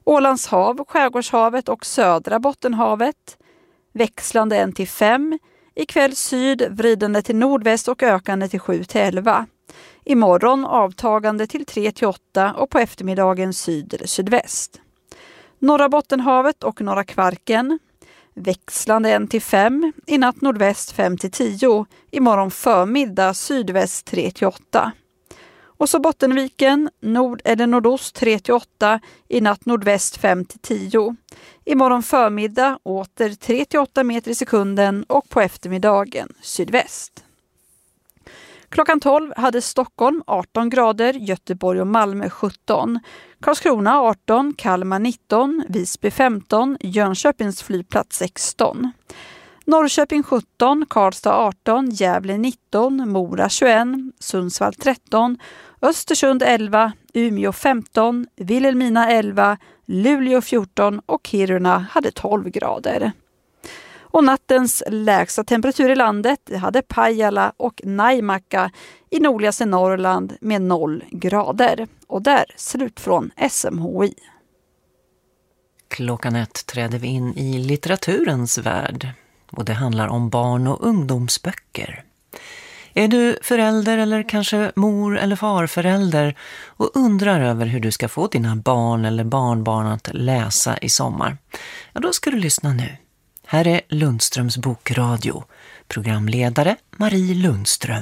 Ålands hav, Skärgårdshavet och södra Bottenhavet. Växlande 1-5. Ikväll syd, vridande till nordväst och ökande till 7-11. Imorgon avtagande till 3-8 och på eftermiddagen syd eller sydväst. Norra Bottenhavet och norra Kvarken. Växlande 1-5, i natt nordväst 5-10, imorgon förmiddag sydväst 3-8. Och så Bottenviken, nord eller nordost 3-8, i natt nordväst 5-10. Imorgon förmiddag åter 3-8 meter i sekunden och på eftermiddagen sydväst. Klockan 12 hade Stockholm 18 grader, Göteborg och Malmö 17, Karlskrona 18, Kalmar 19, Visby 15, Jönköpings flygplats 16. Norrköping 17, Karlstad 18, Gävle 19, Mora 21, Sundsvall 13, Östersund 11, Umeå 15, Vilhelmina 11, Luleå 14 och Kiruna hade 12 grader. Och nattens lägsta temperatur i landet hade Pajala och Naimakka i nordligaste Norrland med 0 grader. Och där slut från SMHI. Klockan 1 träder vi in i litteraturens värld. Och det handlar om barn- och ungdomsböcker. Är du förälder eller kanske mor- eller farförälder och undrar över hur du ska få dina barn eller barnbarn att läsa i sommar? Ja, då ska du lyssna nu. Här är Lundströms bokradio. Programledare Marie Lundström.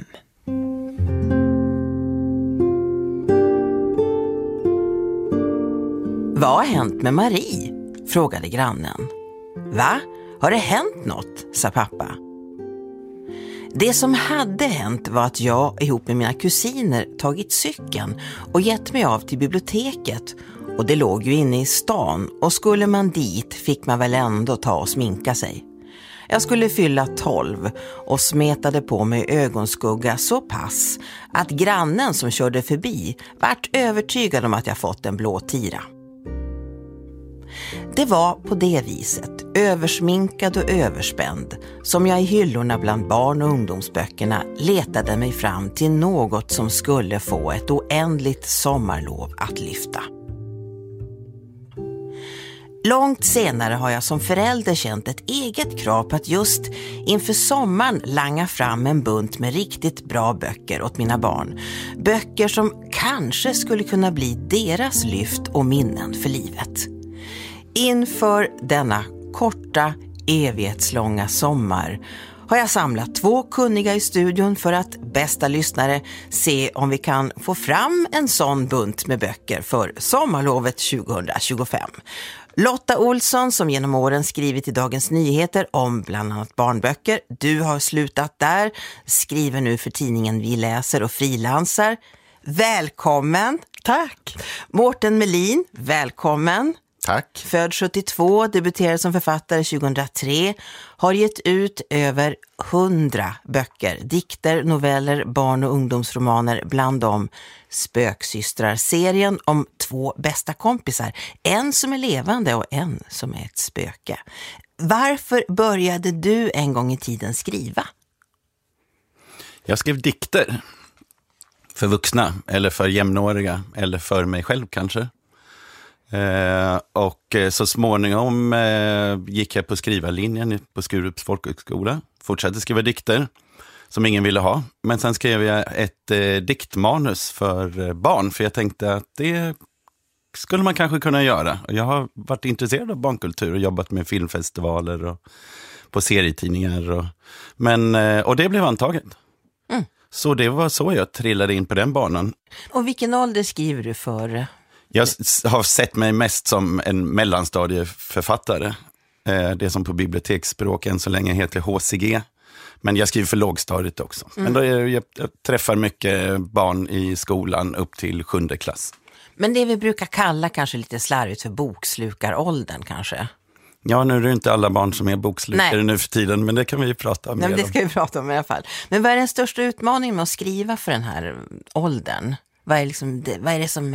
Vad har hänt med Marie? Frågade grannen. Va? Har det hänt något? Sa pappa. Det som hade hänt var att jag ihop med mina kusiner tagit cykeln och gett mig av till biblioteket. Och det låg ju inne i stan och skulle man dit fick man väl ändå ta och sminka sig. Jag skulle fylla 12 och smetade på mig ögonskugga så pass att grannen som körde förbi vart övertygad om att jag fått en blå tira. Det var på det viset, översminkad och överspänd, som jag i hyllorna bland barn- och ungdomsböckerna letade mig fram till något som skulle få ett oändligt sommarlov att lyfta. Långt senare har jag som förälder känt ett eget krav på att just inför sommaren langa fram en bunt med riktigt bra böcker åt mina barn. Böcker som kanske skulle kunna bli deras lyft och minnen för livet. Inför denna korta, evighetslånga sommar har jag samlat 2 kunniga i studion för att, bästa lyssnare, se om vi kan få fram en sån bunt med böcker för sommarlovet 2025. Lotta Olsson, som genom åren skrivit i Dagens Nyheter om bland annat barnböcker. Du har slutat där, skriver nu för tidningen Vi läser och frilansar. Välkommen! Tack! Mårten Melin, välkommen! Tack. Född 72, debuterade som författare 2003, har gett ut över 100 böcker, dikter, noveller, barn- och ungdomsromaner, bland dem Spöksystrar-serien om 2 bästa kompisar, en som är levande och en som är ett spöke. Varför började du en gång i tiden skriva? Jag skrev dikter för vuxna, eller för jämnåriga, eller för mig själv kanske. Och så småningom gick jag på skrivarlinjen på Skurups folkhögskola. Fortsatte skriva dikter som ingen ville ha. Men sen skrev jag ett diktmanus för barn, för jag tänkte att det skulle man kanske kunna göra. Och jag har varit intresserad av barnkultur och jobbat med filmfestivaler och på serietidningar. Och det blev antaget. Mm. Så det var så jag trillade in på den banan. Och vilken ålder skriver du för? Jag har sett mig mest som en mellanstadieförfattare. Det som på biblioteksspråk än så länge heter HCG. Men jag skriver för lågstadiet också. Men då jag träffar mycket barn i skolan upp till 7:e klass. Men det vi brukar kalla kanske lite slarvigt för bokslukaråldern kanske? Ja, nu är det inte alla barn som är bokslukare nu för tiden, men det kan vi ju prata om. Nej, men det ska vi prata om i alla fall. Men vad är den största utmaningen med att skriva för den här åldern? Vad är det som är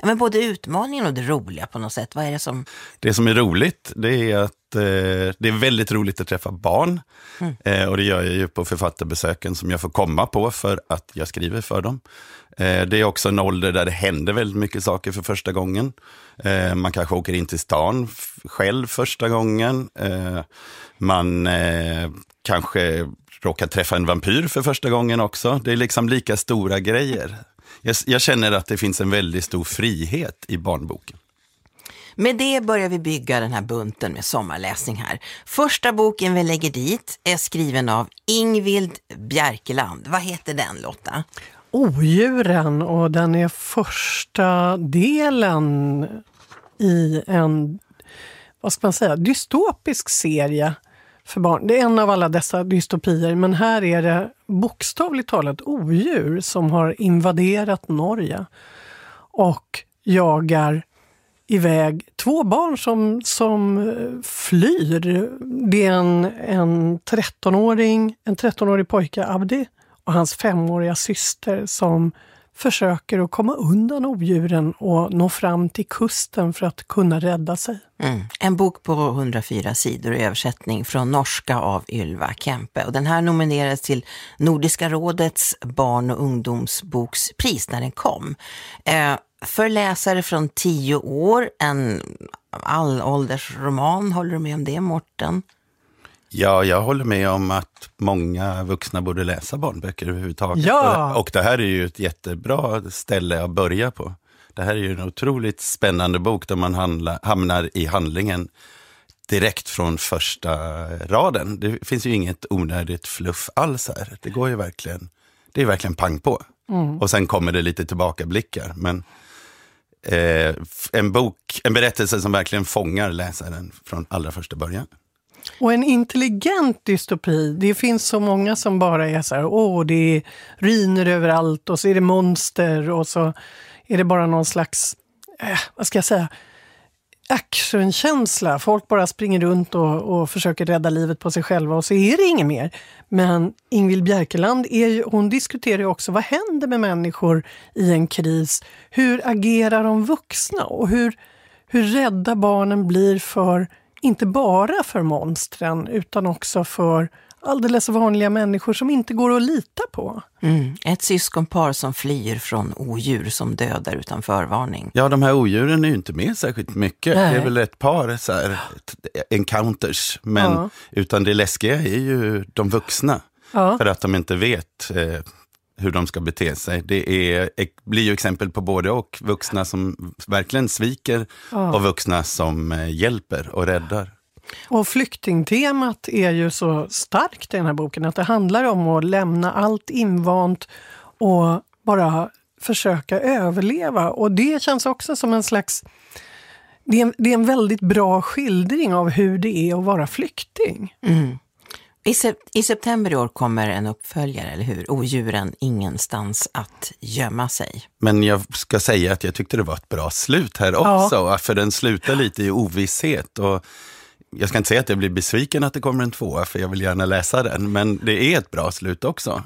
men både utmaningen och det roliga på något sätt. Vad är det som... Det som är roligt, det är att det är väldigt roligt att träffa barn. Och det gör jag ju på författarbesöken som jag får komma på för att jag skriver för dem. Det är också en ålder där det händer väldigt mycket saker för första gången. Man kanske åker in till stan själv första gången. Man kanske råkar träffa en vampyr för första gången också. Det är liksom lika stora grejer. Jag känner att det finns en väldigt stor frihet i barnboken. Med det börjar vi bygga den här bunten med sommarläsning här. Första boken vi lägger dit är skriven av Ingvild Bjerkeland. Vad heter den, Lotta? Odjuren, och den är första delen i en, vad ska man säga, dystopisk serie för barn. Det är en av alla dessa dystopier, men här är det bokstavligt talat odjur som har invaderat Norge och jagar iväg 2 barn som flyr. Det är en 13-årig pojke, Abdi, och hans 5-åriga syster som försöker att komma undan odjuren och nå fram till kusten för att kunna rädda sig. En bok på 104 sidor i översättning från norska av Ylva Kempe. Och den här nominerades till Nordiska rådets barn- och ungdomsbokspris när den kom. För läsare från 10 år, en allåldersroman. Håller du med om det, Morten? Ja, jag håller med om att många vuxna borde läsa barnböcker överhuvudtaget. Ja. Och det här är ju ett jättebra ställe att börja på. Det här är ju en otroligt spännande bok där man hamnar i handlingen direkt från första raden. Det finns ju inget onödigt fluff alls här. Det går ju verkligen, det är verkligen pang på. Och sen kommer det lite tillbakablickar. Men en berättelse som verkligen fångar läsaren från allra första början. Och en intelligent dystopi. Det finns så många som bara är så här, det är ryner överallt och så är det monster och så är det bara någon slags, vad ska jag säga, actionkänsla. Folk bara springer runt och försöker rädda livet på sig själva och så är det inget mer. Men Ingvild Bjerkeland, hon diskuterar ju också vad händer med människor i en kris. Hur agerar de vuxna och hur rädda barnen blir för, inte bara för monstren utan också för alldeles vanliga människor som inte går att lita på. Ett syskonpar som flyr från odjur som dödar utan förvarning. Ja, de här odjuren är ju inte med särskilt mycket. Nej. Det är väl ett par så här, encounters. Men utan det läskiga är ju de vuxna. Ja. För att de inte vet hur de ska bete sig. Det blir ju exempel på både och vuxna som verkligen sviker och vuxna som hjälper och räddar. Och flyktingtemat är ju så starkt i den här boken att det handlar om att lämna allt invant och bara försöka överleva. Och det känns också som en slags... Det är en väldigt bra skildring av hur det är att vara flykting. I september i år kommer en uppföljare, eller hur? Odjuren ingenstans att gömma sig. Men jag ska säga att jag tyckte det var ett bra slut här också. Ja. För den slutar lite i ovisshet. Och jag ska inte säga att jag blir besviken att det kommer en 2, för jag vill gärna läsa den. Men det är ett bra slut också.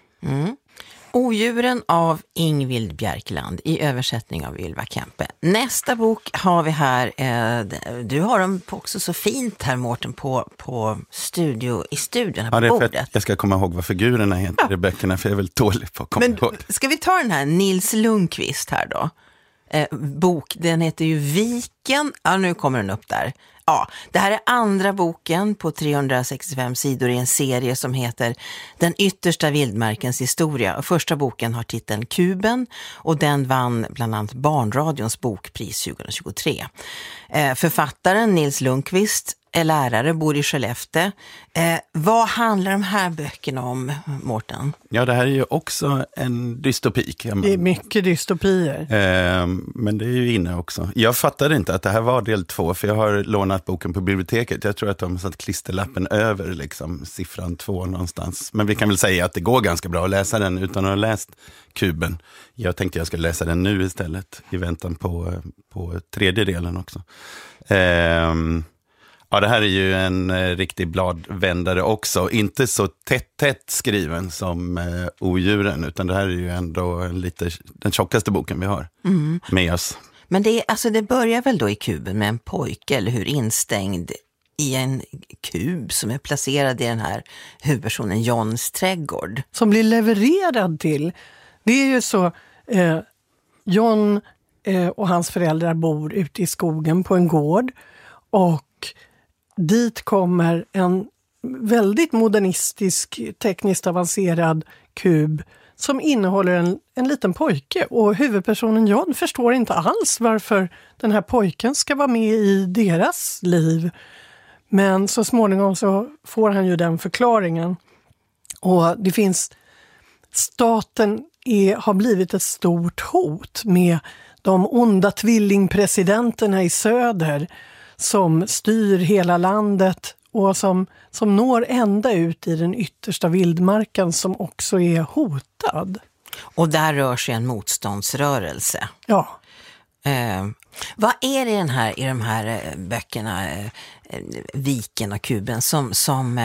Odjuren av Ingvild Bjerkeland i översättning av Ylva Kempe. Nästa bok har vi här, du har dem också så fint här, Mårten, i studion här på bordet. För att jag ska komma ihåg vad figurerna heter i böckerna, för jag är väl dålig på att komma ihåg. Ska vi ta den här Nils Lundqvist här då? Bok, den heter ju Viken. Ja, nu kommer den upp där. Ja, det här är andra boken på 365 sidor i en serie som heter Den yttersta vildmarkens historia. Första boken har titeln Kuben och den vann bland annat Barnradions bokpris 2023. Författaren Nils Lundqvist är lärare, bor i Skellefteå. Vad handlar de här böckerna om, Mårten? Ja, det här är ju också en dystopi. Det är mycket dystopier. Men det är ju inne också. Jag fattade inte att det här var del 2, för jag har lånat boken på biblioteket. Jag tror att de har satt klisterlappen över liksom, siffran 2 någonstans. Men vi kan väl säga att det går ganska bra att läsa den utan att ha läst Kuben. Jag tänkte jag skulle läsa den nu istället, i väntan på tredje delen också. Ja, det här är ju en riktig bladvändare också. Inte så tätt skriven som Odjuren, utan det här är ju ändå den tjockaste boken vi har med oss. Men det börjar väl då i kuben med en pojke, eller hur, instängd i en kub som är placerad i den här huvudpersonen Johns trädgård. Som blir levererad till. Det är ju så, John och hans föräldrar bor ute i skogen på en gård, och dit kommer en väldigt modernistisk, tekniskt avancerad kub som innehåller en liten pojke, och huvudpersonen John förstår inte alls varför den här pojken ska vara med i deras liv. Men så småningom så får han ju den förklaringen. Och det finns, staten har blivit ett stort hot med de onda tvillingpresidenterna i söder som styr hela landet och som når ända ut i den yttersta vildmarken, som också är hotad. Och där rör sig en motståndsrörelse. Ja. Vad är det i de här böckerna, Viken och kuben, som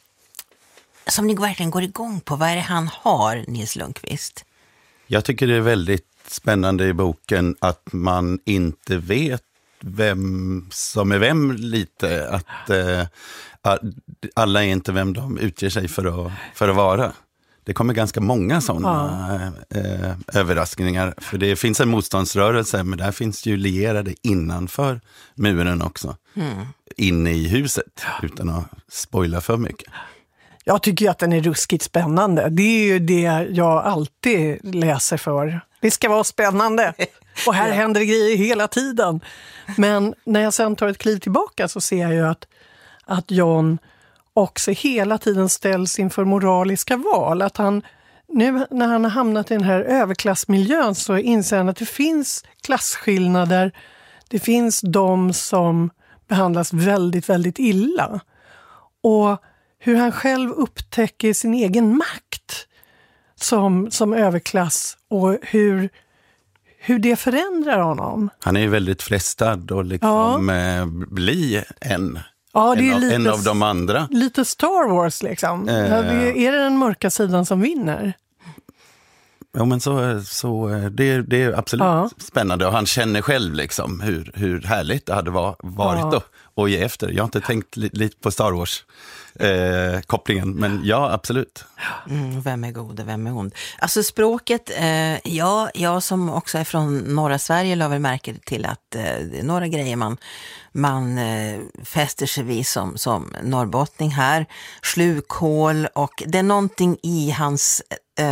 ni verkligen går igång på? Vad är det han har, Nils Lundqvist? Jag tycker det är väldigt spännande i boken att man inte vet vem som är vem lite. Att alla är inte vem de utger sig för att vara. Det kommer ganska många sådana överraskningar. För det finns en motståndsrörelse, men där finns ju lierade innanför muren också. Inne i huset, utan att spoila för mycket. Jag tycker ju att den är ruskigt spännande. Det är ju det jag alltid läser för. Det ska vara spännande. Och här händer grejer hela tiden. Men när jag sen tar ett kliv tillbaka så ser jag ju att John också hela tiden ställs inför moraliska val. Att han, nu när han har hamnat i den här överklassmiljön, så inser han att det finns klasskillnader. Det finns de som behandlas väldigt, väldigt illa. Och hur han själv upptäcker sin egen makt som överklass, och hur det förändrar honom. Han är ju väldigt frestad och liksom bli en av de andra. Lite Star Wars liksom. Är det den mörka sidan som vinner? Ja, men så det är absolut spännande, och han känner själv liksom hur härligt det hade varit att ge efter. Jag har inte tänkt lite på Star Wars kopplingen, men ja, absolut. Vem är god och vem är ond? Alltså språket, jag som också är från norra Sverige la väl märke till att det är några grejer man fäster sig vid som norrbottning här. Slukhål, och det är någonting i hans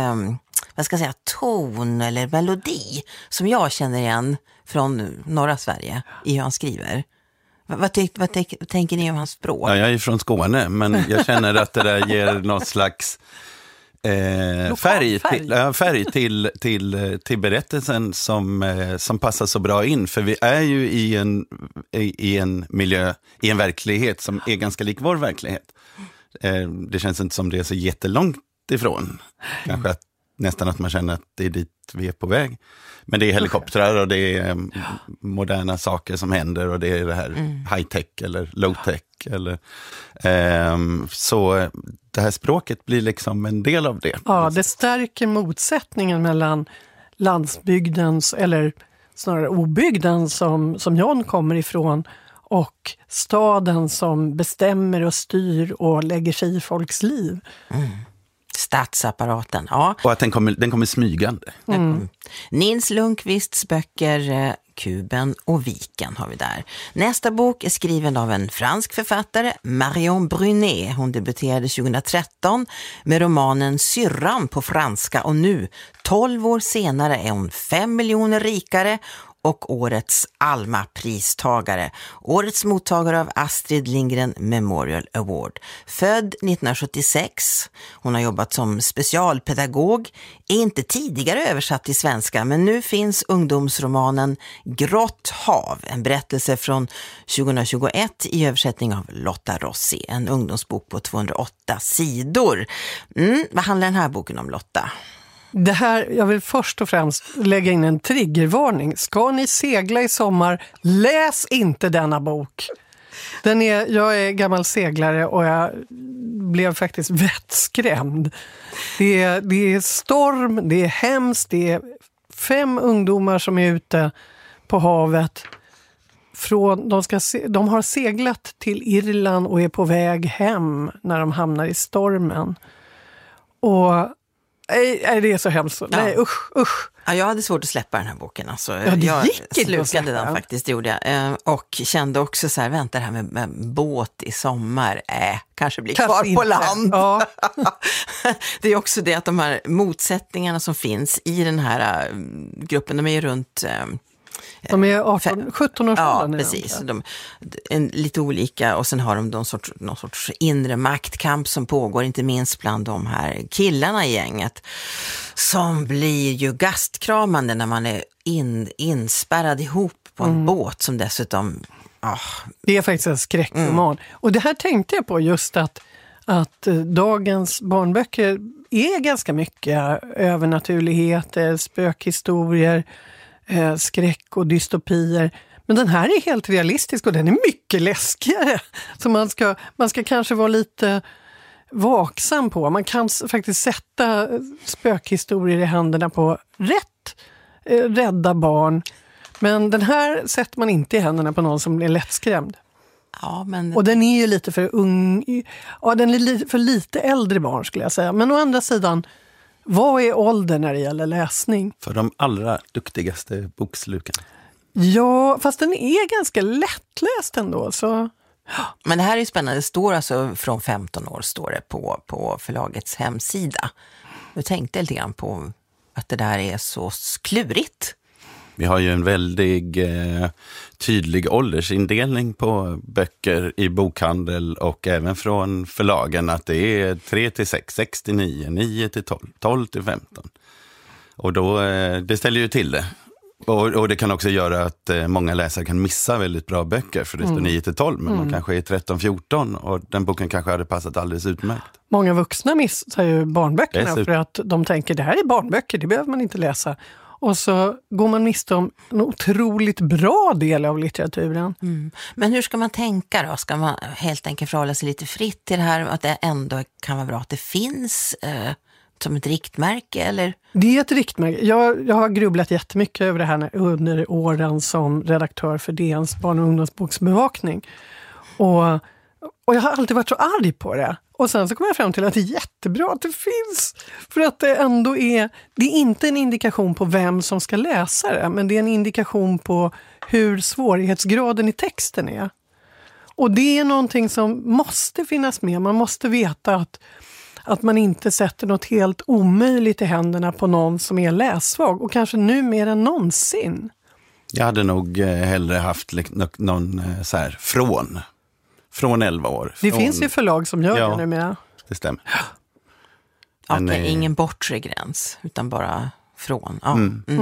ton eller melodi som jag känner igen från norra Sverige i hur han skriver. Vad tänker ni om hans språk? Ja, jag är från Skåne, men jag känner att det där ger något slags färg till berättelsen som passar så bra in. För vi är ju i en miljö, i en verklighet som är ganska lik vår verklighet. Det känns inte som det är så jättelångt ifrån. Kanske nästan att man känner att det är dit vi är på väg. Men det är helikoptrar och det är moderna saker som händer, och det är det här high-tech eller low-tech. Så det här språket blir liksom en del av det. Ja, det stärker motsättningen mellan landsbygdens, eller snarare obygden som John kommer ifrån, och staden som bestämmer och styr och lägger sig i folks liv. Statsapparaten, ja. Och att den kommer smygande. Nils Lundqvists böcker Kuben och Viken har vi där. Nästa bok är skriven av en fransk författare, Marion Brunet. Hon debuterade 2013 med romanen Syrran på franska, och nu, 12 år senare, är hon 5 miljoner rikare och årets Alma-pristagare. Årets mottagare av Astrid Lindgren Memorial Award. Född 1976. Hon har jobbat som specialpedagog. Är inte tidigare översatt till svenska, men nu finns ungdomsromanen Grått hav. En berättelse från 2021 i översättning av Lotta Rossi. En ungdomsbok på 208 sidor. Vad handlar den här boken om, Lotta? Det här, jag vill först och främst lägga in en triggervarning. Ska ni segla i sommar, läs inte denna bok. Jag är gammal seglare och jag blev faktiskt vettskrämd. Det är storm, det är hemskt, det är 5 ungdomar som är ute på havet. De har seglat till Irland och är på väg hem när de hamnar i stormen. Och det är så hemskt. Ja. Nej, usch. Ja, jag hade svårt att släppa den här boken. Alltså, jag slukade den faktiskt, gjorde jag. Och kände också så här, vänta det här med båt i sommar, kanske blir kvar på land. Ja. Det är också det att de här motsättningarna som finns i den här gruppen, de är ju runt... De är 17 år. Ja, precis. De är lite olika och sen har de någon sorts inre maktkamp som pågår, inte minst bland de här killarna i gänget som blir ju gastkramande när man är inspärrad ihop på en båt som dessutom... Det är faktiskt en skräckroman. Och det här tänkte jag på just att dagens barnböcker är ganska mycket övernaturligheter, spökhistorier, skräck och dystopier. Men den här är helt realistisk och den är mycket läskigare. Så man ska kanske vara lite vaksam på. Man kan faktiskt sätta spökhistorier i händerna på rädda barn. Men den här sätter man inte i händerna på någon som blir lättskrämd. Ja, men... Och den är ju lite för ung. Ja, den är lite för lite äldre barn skulle jag säga. Men å andra sidan, vad är ålder när det gäller läsning? För de allra duktigaste bokslukarna. Ja, fast den är ganska lättläst ändå. Så... Men det här är spännande. Det står alltså från 15 år står det på förlagets hemsida. Jag tänkte lite grann på att det där är så klurigt. Vi har ju en väldigt tydlig åldersindelning på böcker i bokhandel och även från förlagen att det är 3-6, 6-9, 9-12, 12-15. Och då, det ställer ju till det. Och det kan också göra att många läsare kan missa väldigt bra böcker för det står 9-12 men man kanske är 13-14 och den boken kanske hade passat alldeles utmärkt. Många vuxna missar ju barnböckerna för att de tänker det här är barnböcker, det behöver man inte läsa. Och så går man miste om en otroligt bra del av litteraturen. Men hur ska man tänka då? Ska man helt enkelt förhålla sig lite fritt till det här? Att det ändå kan vara bra att det finns som ett riktmärke? Eller? Det är ett riktmärke. Jag har grubblat jättemycket över det här under åren som redaktör för DNs barn- och ungdomsboksbevakning. Och jag har alltid varit så arg på det. Och sen så kommer jag fram till att det är jättebra att det finns. För att det ändå det är inte en indikation på vem som ska läsa det. Men det är en indikation på hur svårighetsgraden i texten är. Och det är någonting som måste finnas med. Man måste veta att man inte sätter något helt omöjligt i händerna på någon som är lässvag. Och kanske nu mer än någonsin. Jag hade nog hellre haft någon så här från 11 år. Det finns ju förlag som gör det numera. Det stämmer. Okej, ingen bortre gräns, utan bara från. Ja.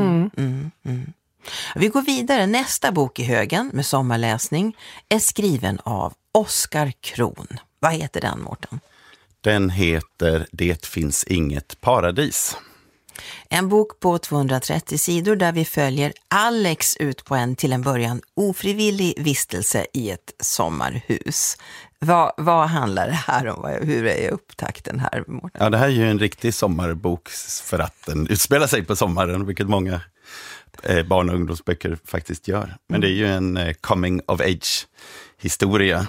Vi går vidare. Nästa bok i högen med sommarläsning är skriven av Oskar Kron. Vad heter den, Mårten? Den heter Det finns inget paradis. En bok på 230 sidor där vi följer Alex ut på en till en början ofrivillig vistelse i ett sommarhus. Vad handlar det här om? Hur är upptakten här, Mårten? Ja, det här är ju en riktig sommarbok för att den utspelar sig på sommaren, vilket många barn- och ungdomsböcker faktiskt gör. Men det är ju en coming of age historia.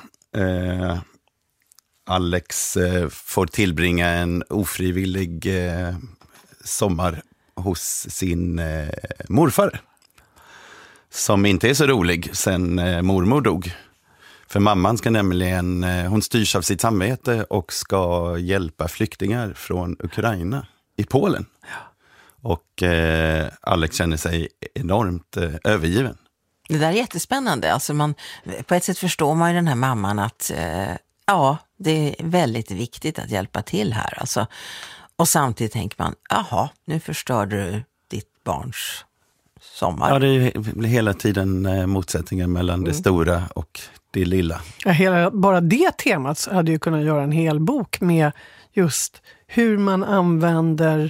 Alex får tillbringa en ofrivillig sommar hos sin morfar. Som inte är så rolig sen mormor dog. För mamman ska nämligen, hon styrs av sitt samvete och ska hjälpa flyktingar från Ukraina i Polen. Och Alex känner sig enormt övergiven. Det där är jättespännande. Alltså på ett sätt förstår man ju den här mamman att det är väldigt viktigt att hjälpa till här. Alltså, och samtidigt tänker man, nu förstör du ditt barns sommar. Ja, det blir hela tiden motsättningar mellan det stora och det lilla. Ja, bara det temat hade ju kunnat göra en hel bok med just hur man använder,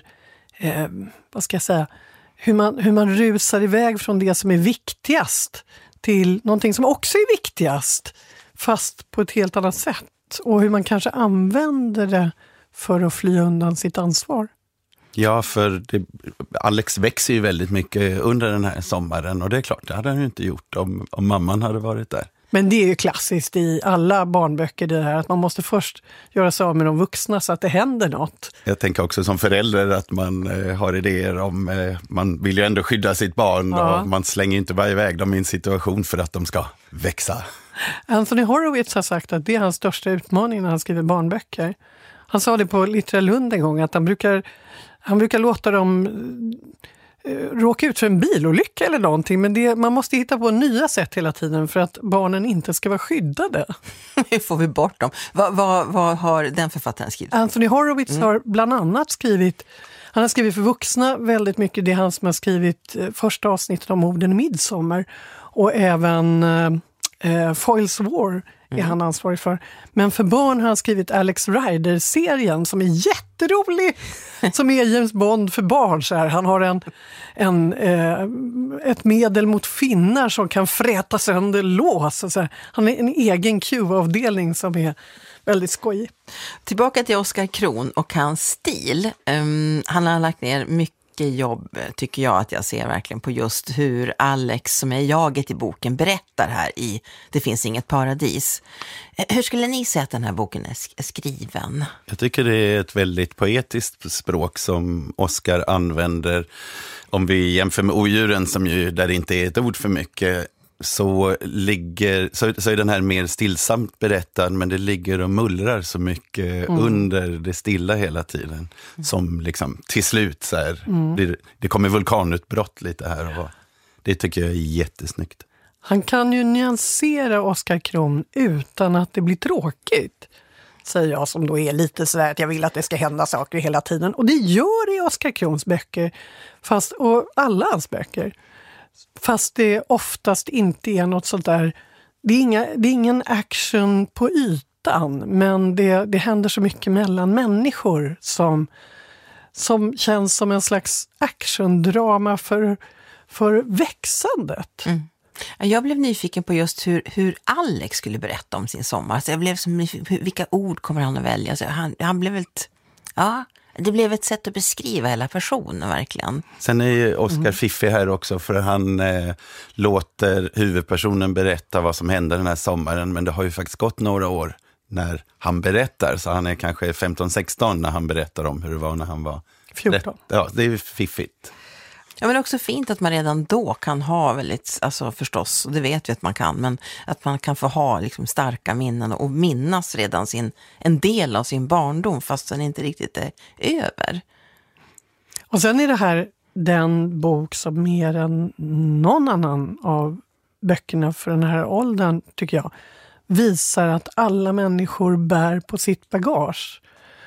hur man rusar iväg från det som är viktigast till någonting som också är viktigast. fast på ett helt annat sätt. Och hur man kanske använder det för att fly undan sitt ansvar. Ja, för Alex växer ju väldigt mycket under den här sommaren och det är klart, det hade han ju inte gjort om mamman hade varit där. Men det är ju klassiskt i alla barnböcker det här att man måste först göra sig av med de vuxna så att det händer något. Jag tänker också som förälder att man har idéer om, man vill ju ändå skydda sitt barn och man slänger inte bara iväg dem i en situation för att de ska växa. Anthony Horowitz har sagt att det är hans största utmaning när han skriver barnböcker. Han sa det på Littra Lund en gång att han brukar låta dem råka ut för en bilolycka eller någonting, men man måste hitta på nya sätt hela tiden för att barnen inte ska vara skyddade. Hur får vi bort dem? Vad har den författaren skrivit? Anthony Horowitz har bland annat skrivit för vuxna väldigt mycket. Det är han som har skrivit första avsnittet om Morden i Midsommar och även Foyle's War är han ansvarig för. Men för barn har han skrivit Alex Rider-serien som är jätterolig. Som är James Bond för barn. Så här. Han har ett medel mot finnar som kan fräta sönder lås. Så här. Han är en egen Q-avdelning som är väldigt skojig. Tillbaka till Oskar Kron och hans stil. Han har lagt ner mycket jobb, tycker jag, att jag ser verkligen på just hur Alex, som är jaget i boken, berättar här i Det finns inget paradis. Hur skulle ni säga att den här boken är skriven? Jag tycker det är ett väldigt poetiskt språk som Oskar använder. Om vi jämför med Odjuren som ju där det inte är ett ord för mycket, så är den här mer stillsamt berättad, men det ligger och mullrar så mycket under det stilla hela tiden. Som liksom till slut så här, det kommer vulkanutbrott lite här och det tycker jag är jättesnyggt. Han kan ju nyansera Oskar Kron utan att det blir tråkigt, säger jag som då är lite sådär att jag vill att det ska hända saker hela tiden. Och det gör det i Oskar Krons böcker, och alla hans böcker. Fast det oftast inte är något sånt där, det är ingen action på ytan, men det händer så mycket mellan människor som känns som en slags actiondrama för växandet. Jag blev nyfiken på just hur Alex skulle berätta om sin sommar. Så jag blev som nyfiken, vilka ord kommer han att välja? Så han blev det blev ett sätt att beskriva hela personen verkligen. Sen är ju Oskar fiffig här också, för han låter huvudpersonen berätta vad som hände den här sommaren. Men det har ju faktiskt gått några år när han berättar. Så han är kanske 15-16 när han berättar om hur det var när han var 14. Ja, det är ju fiffigt. Ja, men också fint att man redan då kan ha väldigt, alltså förstås, och det vet vi att man kan, men att man kan få ha liksom starka minnen och minnas redan en del av sin barndom fast den inte riktigt är över. Och sen är det här den bok som mer än någon annan av böckerna för den här åldern, tycker jag, visar att alla människor bär på sitt bagage.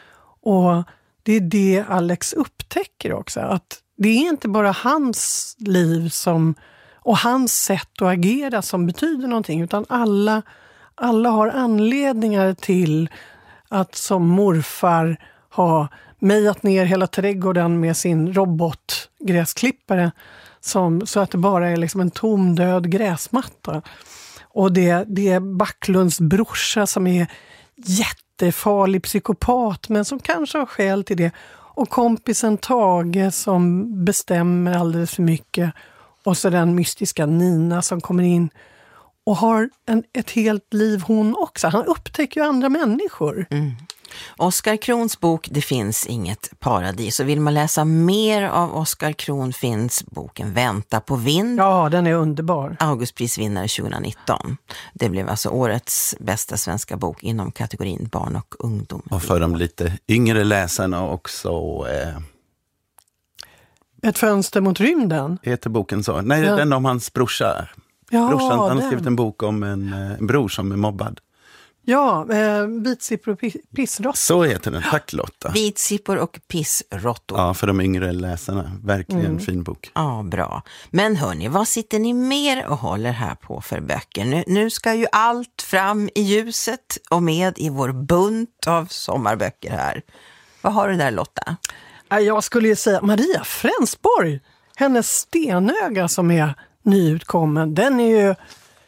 Och det är det Alex upptäcker också, att det är inte bara hans liv och hans sätt att agera som betyder någonting, utan alla har anledningar till att som morfar ha mejat ner hela trädgården med sin robotgräsklippare så att det bara är liksom en tom död gräsmatta. Och det är Backlunds brorsa som är jättefarlig psykopat, men som kanske har skäl till det. Och kompisen Tage som bestämmer alldeles för mycket. Och så den mystiska Nina som kommer in och har ett helt liv hon också. Han upptäcker ju andra människor. Oskar Krons bok Det finns inget paradis. Och vill man läsa mer av Oskar Kron finns boken Vänta på vind. Ja, den är underbar. Augustprisvinnare 2019. Det blev alltså årets bästa svenska bok inom kategorin barn och ungdom. Och för de lite yngre läsarna också... Ett fönster mot rymden. Heter boken så? Nej, den om hans brorsa. Ja, Brorsan, han har skrivit en bok om en bror som är mobbad. Ja, Vitsippor och pissråttor. Så heter den, tack Lotta. Vitsippor och pissråttor. Ja, för de yngre läsarna. Verkligen fin bok. Ja, bra. Men hörni, vad sitter ni mer och håller här på för böcker? Nu ska ju allt fram i ljuset och med i vår bunt av sommarböcker här. Vad har du där, Lotta? Jag skulle ju säga Maria Fränsborg. Hennes Stenöga som är nyutkommen. Den är ju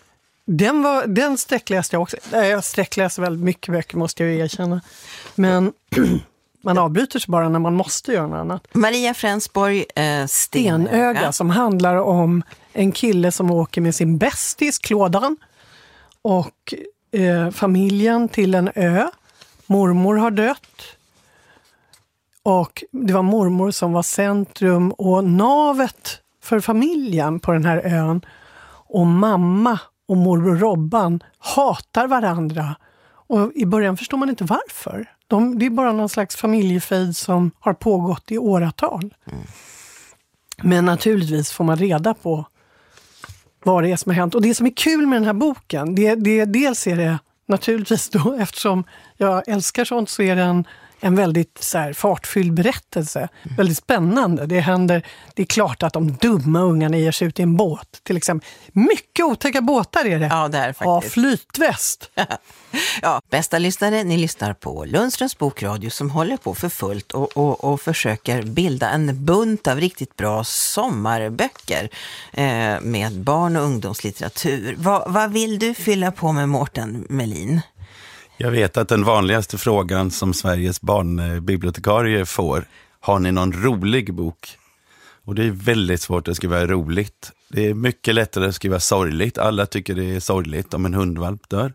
Den sträckläste jag också. Jag sträckläser väldigt mycket böcker, måste jag erkänna. Men man avbryter sig bara när man måste göra något annat. Maria Frensborg, Stenöga, som handlar om en kille som åker med sin bästis, Klådan, och familjen till en ö. Mormor har dött. Och det var mormor som var centrum och navet för familjen på den här ön. Och mamma och morbror Robban hatar varandra. Och i början förstår man inte varför. Det är bara någon slags familjefejd som har pågått i åratal. Men naturligtvis får man reda på vad det är som har hänt. Och det som är kul med den här boken, dels är det naturligtvis då, eftersom jag älskar sånt, så är det en väldigt så här, fartfylld berättelse. Väldigt spännande. Det är klart att de dumma ungarna ger sig ut i en båt. Till exempel. Mycket otäcka båtar är det. Ja, det är faktiskt. Ja, flytväst. Ja, bästa lyssnare, ni lyssnar på Lundströms bokradio som håller på för fullt och försöker bilda en bunt av riktigt bra sommarböcker med barn- och ungdomslitteratur. Vad vill du fylla på med, Mårten Melin? Jag vet att den vanligaste frågan som Sveriges barnbibliotekarie får, har ni någon rolig bok? Och det är väldigt svårt att skriva roligt. Det är mycket lättare att skriva sorgligt. Alla tycker det är sorgligt om en hundvalp dör.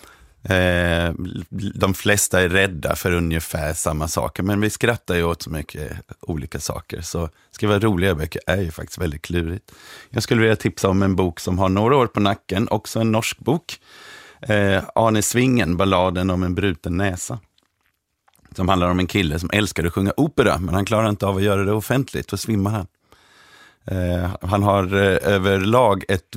De flesta är rädda för ungefär samma saker, men vi skrattar ju åt så mycket olika saker, så skriva roliga böcker är ju faktiskt väldigt klurigt. Jag skulle vilja tipsa om en bok som har några år på nacken, också en norsk bok. Arne Svingen, balladen om en bruten näsa, som handlar om en kille som älskar att sjunga opera, men han klarar inte av att göra det offentligt, och svimmar han. Han har överlag ett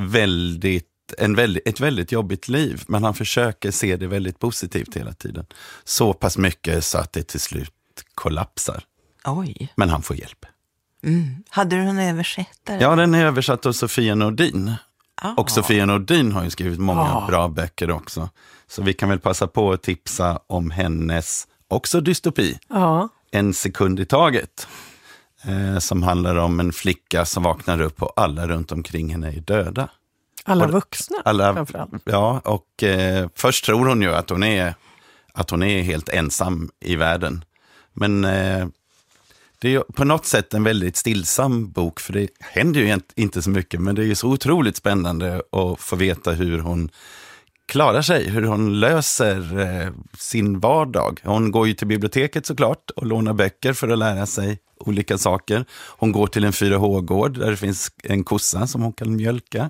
väldigt jobbigt liv, men han försöker se det väldigt positivt hela tiden. Så pass mycket så att det till slut kollapsar. Oj. Men han får hjälp. Hade du en översättare? Ja, den är översatt av Sofia Nordin. Och Sofia Nordin har ju skrivit många bra böcker också. Så vi kan väl passa på att tipsa om hennes också dystopi. En sekund i taget. Som handlar om en flicka som vaknar upp och alla runt omkring henne är döda. Alla vuxna framförallt. Ja, och först tror hon ju att hon är helt ensam i världen. Men det är ju på något sätt en väldigt stillsam bok, för det händer ju inte så mycket, men det är ju så otroligt spännande att få veta hur hon klarar sig, hur hon löser sin vardag. Hon går ju till biblioteket såklart och lånar böcker för att lära sig olika saker. Hon går till en 4H-gård där det finns en kossa som hon kan mjölka.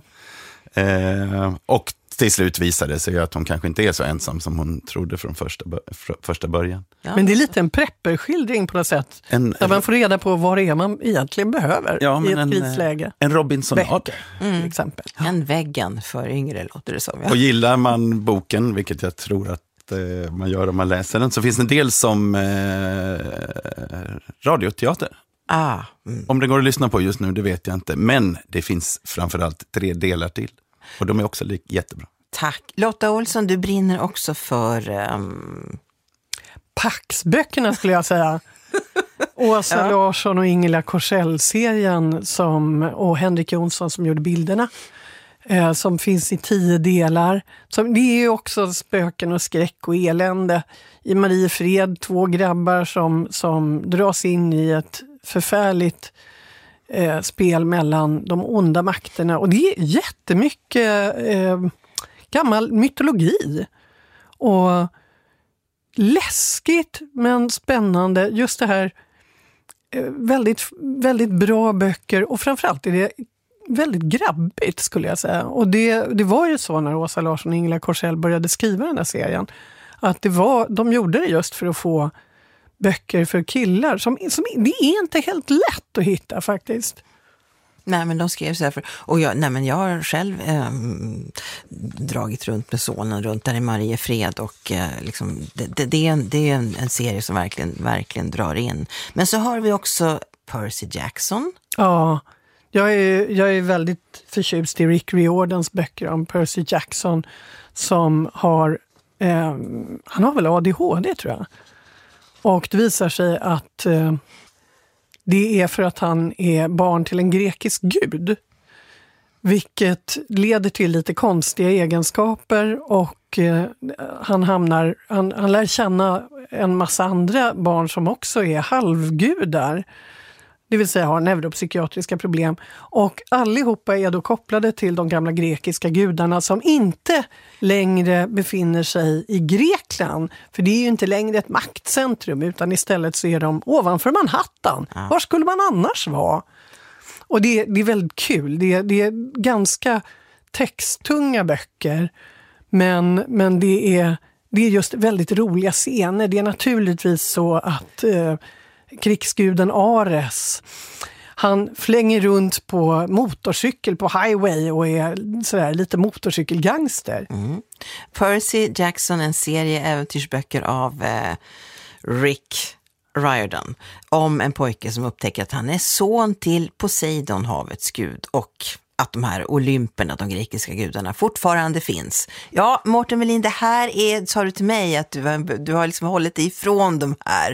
Och till slut visade det sig att hon kanske inte är så ensam som hon trodde från första början. Ja. Men det är lite en prepperskildring på något sätt. Där man får reda på vad det är man egentligen behöver i ett krisläge. En Robinsonad. Till exempel. En väggen för yngre låter det som. Ja. Och gillar man boken, vilket jag tror att man gör om man läser den, så finns det en del som radioteater. Om det går att lyssna på just nu, det vet jag inte. Men det finns framförallt 3 delar till. Och de är också jättebra. Tack. Lotta Olsson, du brinner också för... Paxböckerna skulle jag säga. Åsa Larsson och Ingela Korsell-serien och Henrik Jonsson som gjorde bilderna. Som finns i 10 delar. Det är ju också spöken och skräck och elände. I Mariefred, 2 grabbar som dras in i ett förfärligt spel mellan de onda makterna. Och det är jättemycket gammal mytologi. Och läskigt men spännande. Just det här väldigt, väldigt bra böcker. Och framförallt är det väldigt grabbigt skulle jag säga. Och det var ju så när Åsa Larsson och Ingela Korsell började skriva den här serien. Att de gjorde det just för att få böcker för killar. Som det är inte helt lätt att hitta faktiskt. Nej, men de skrev så här jag har själv dragit runt med sonen runt där i Mariefred och det är en serie som verkligen drar in. Men så har vi också Percy Jackson. Ja, jag är väldigt förtjust i Rick Riordans böcker om Percy Jackson som har han har väl ADHD tror jag. Och det visar sig att det är för att han är barn till en grekisk gud. vilket leder till lite konstiga egenskaper och han lär känna en massa andra barn som också är halvgudar. Det vill säga har neuropsykiatriska problem. Och allihopa är då kopplade till de gamla grekiska gudarna som inte längre befinner sig i Grekland. För det är ju inte längre ett maktcentrum utan istället så är de ovanför Manhattan. Ja. Var skulle man annars vara? Och det är väldigt kul. Det är ganska texttunga böcker. Men det är just väldigt roliga scener. Det är naturligtvis så att krigsguden Ares, han flänger runt på motorcykel på highway och är sådär lite motorcykelgangster. Mm. Percy Jackson, en serie äventyrsböcker av Rick Riordan om en pojke som upptäcker att han är son till Poseidon, havets gud, och att de här olymperna, de grekiska gudarna, fortfarande finns. Ja, Mårten Melin, det här är, sa du till mig, att du har liksom hållit dig ifrån de här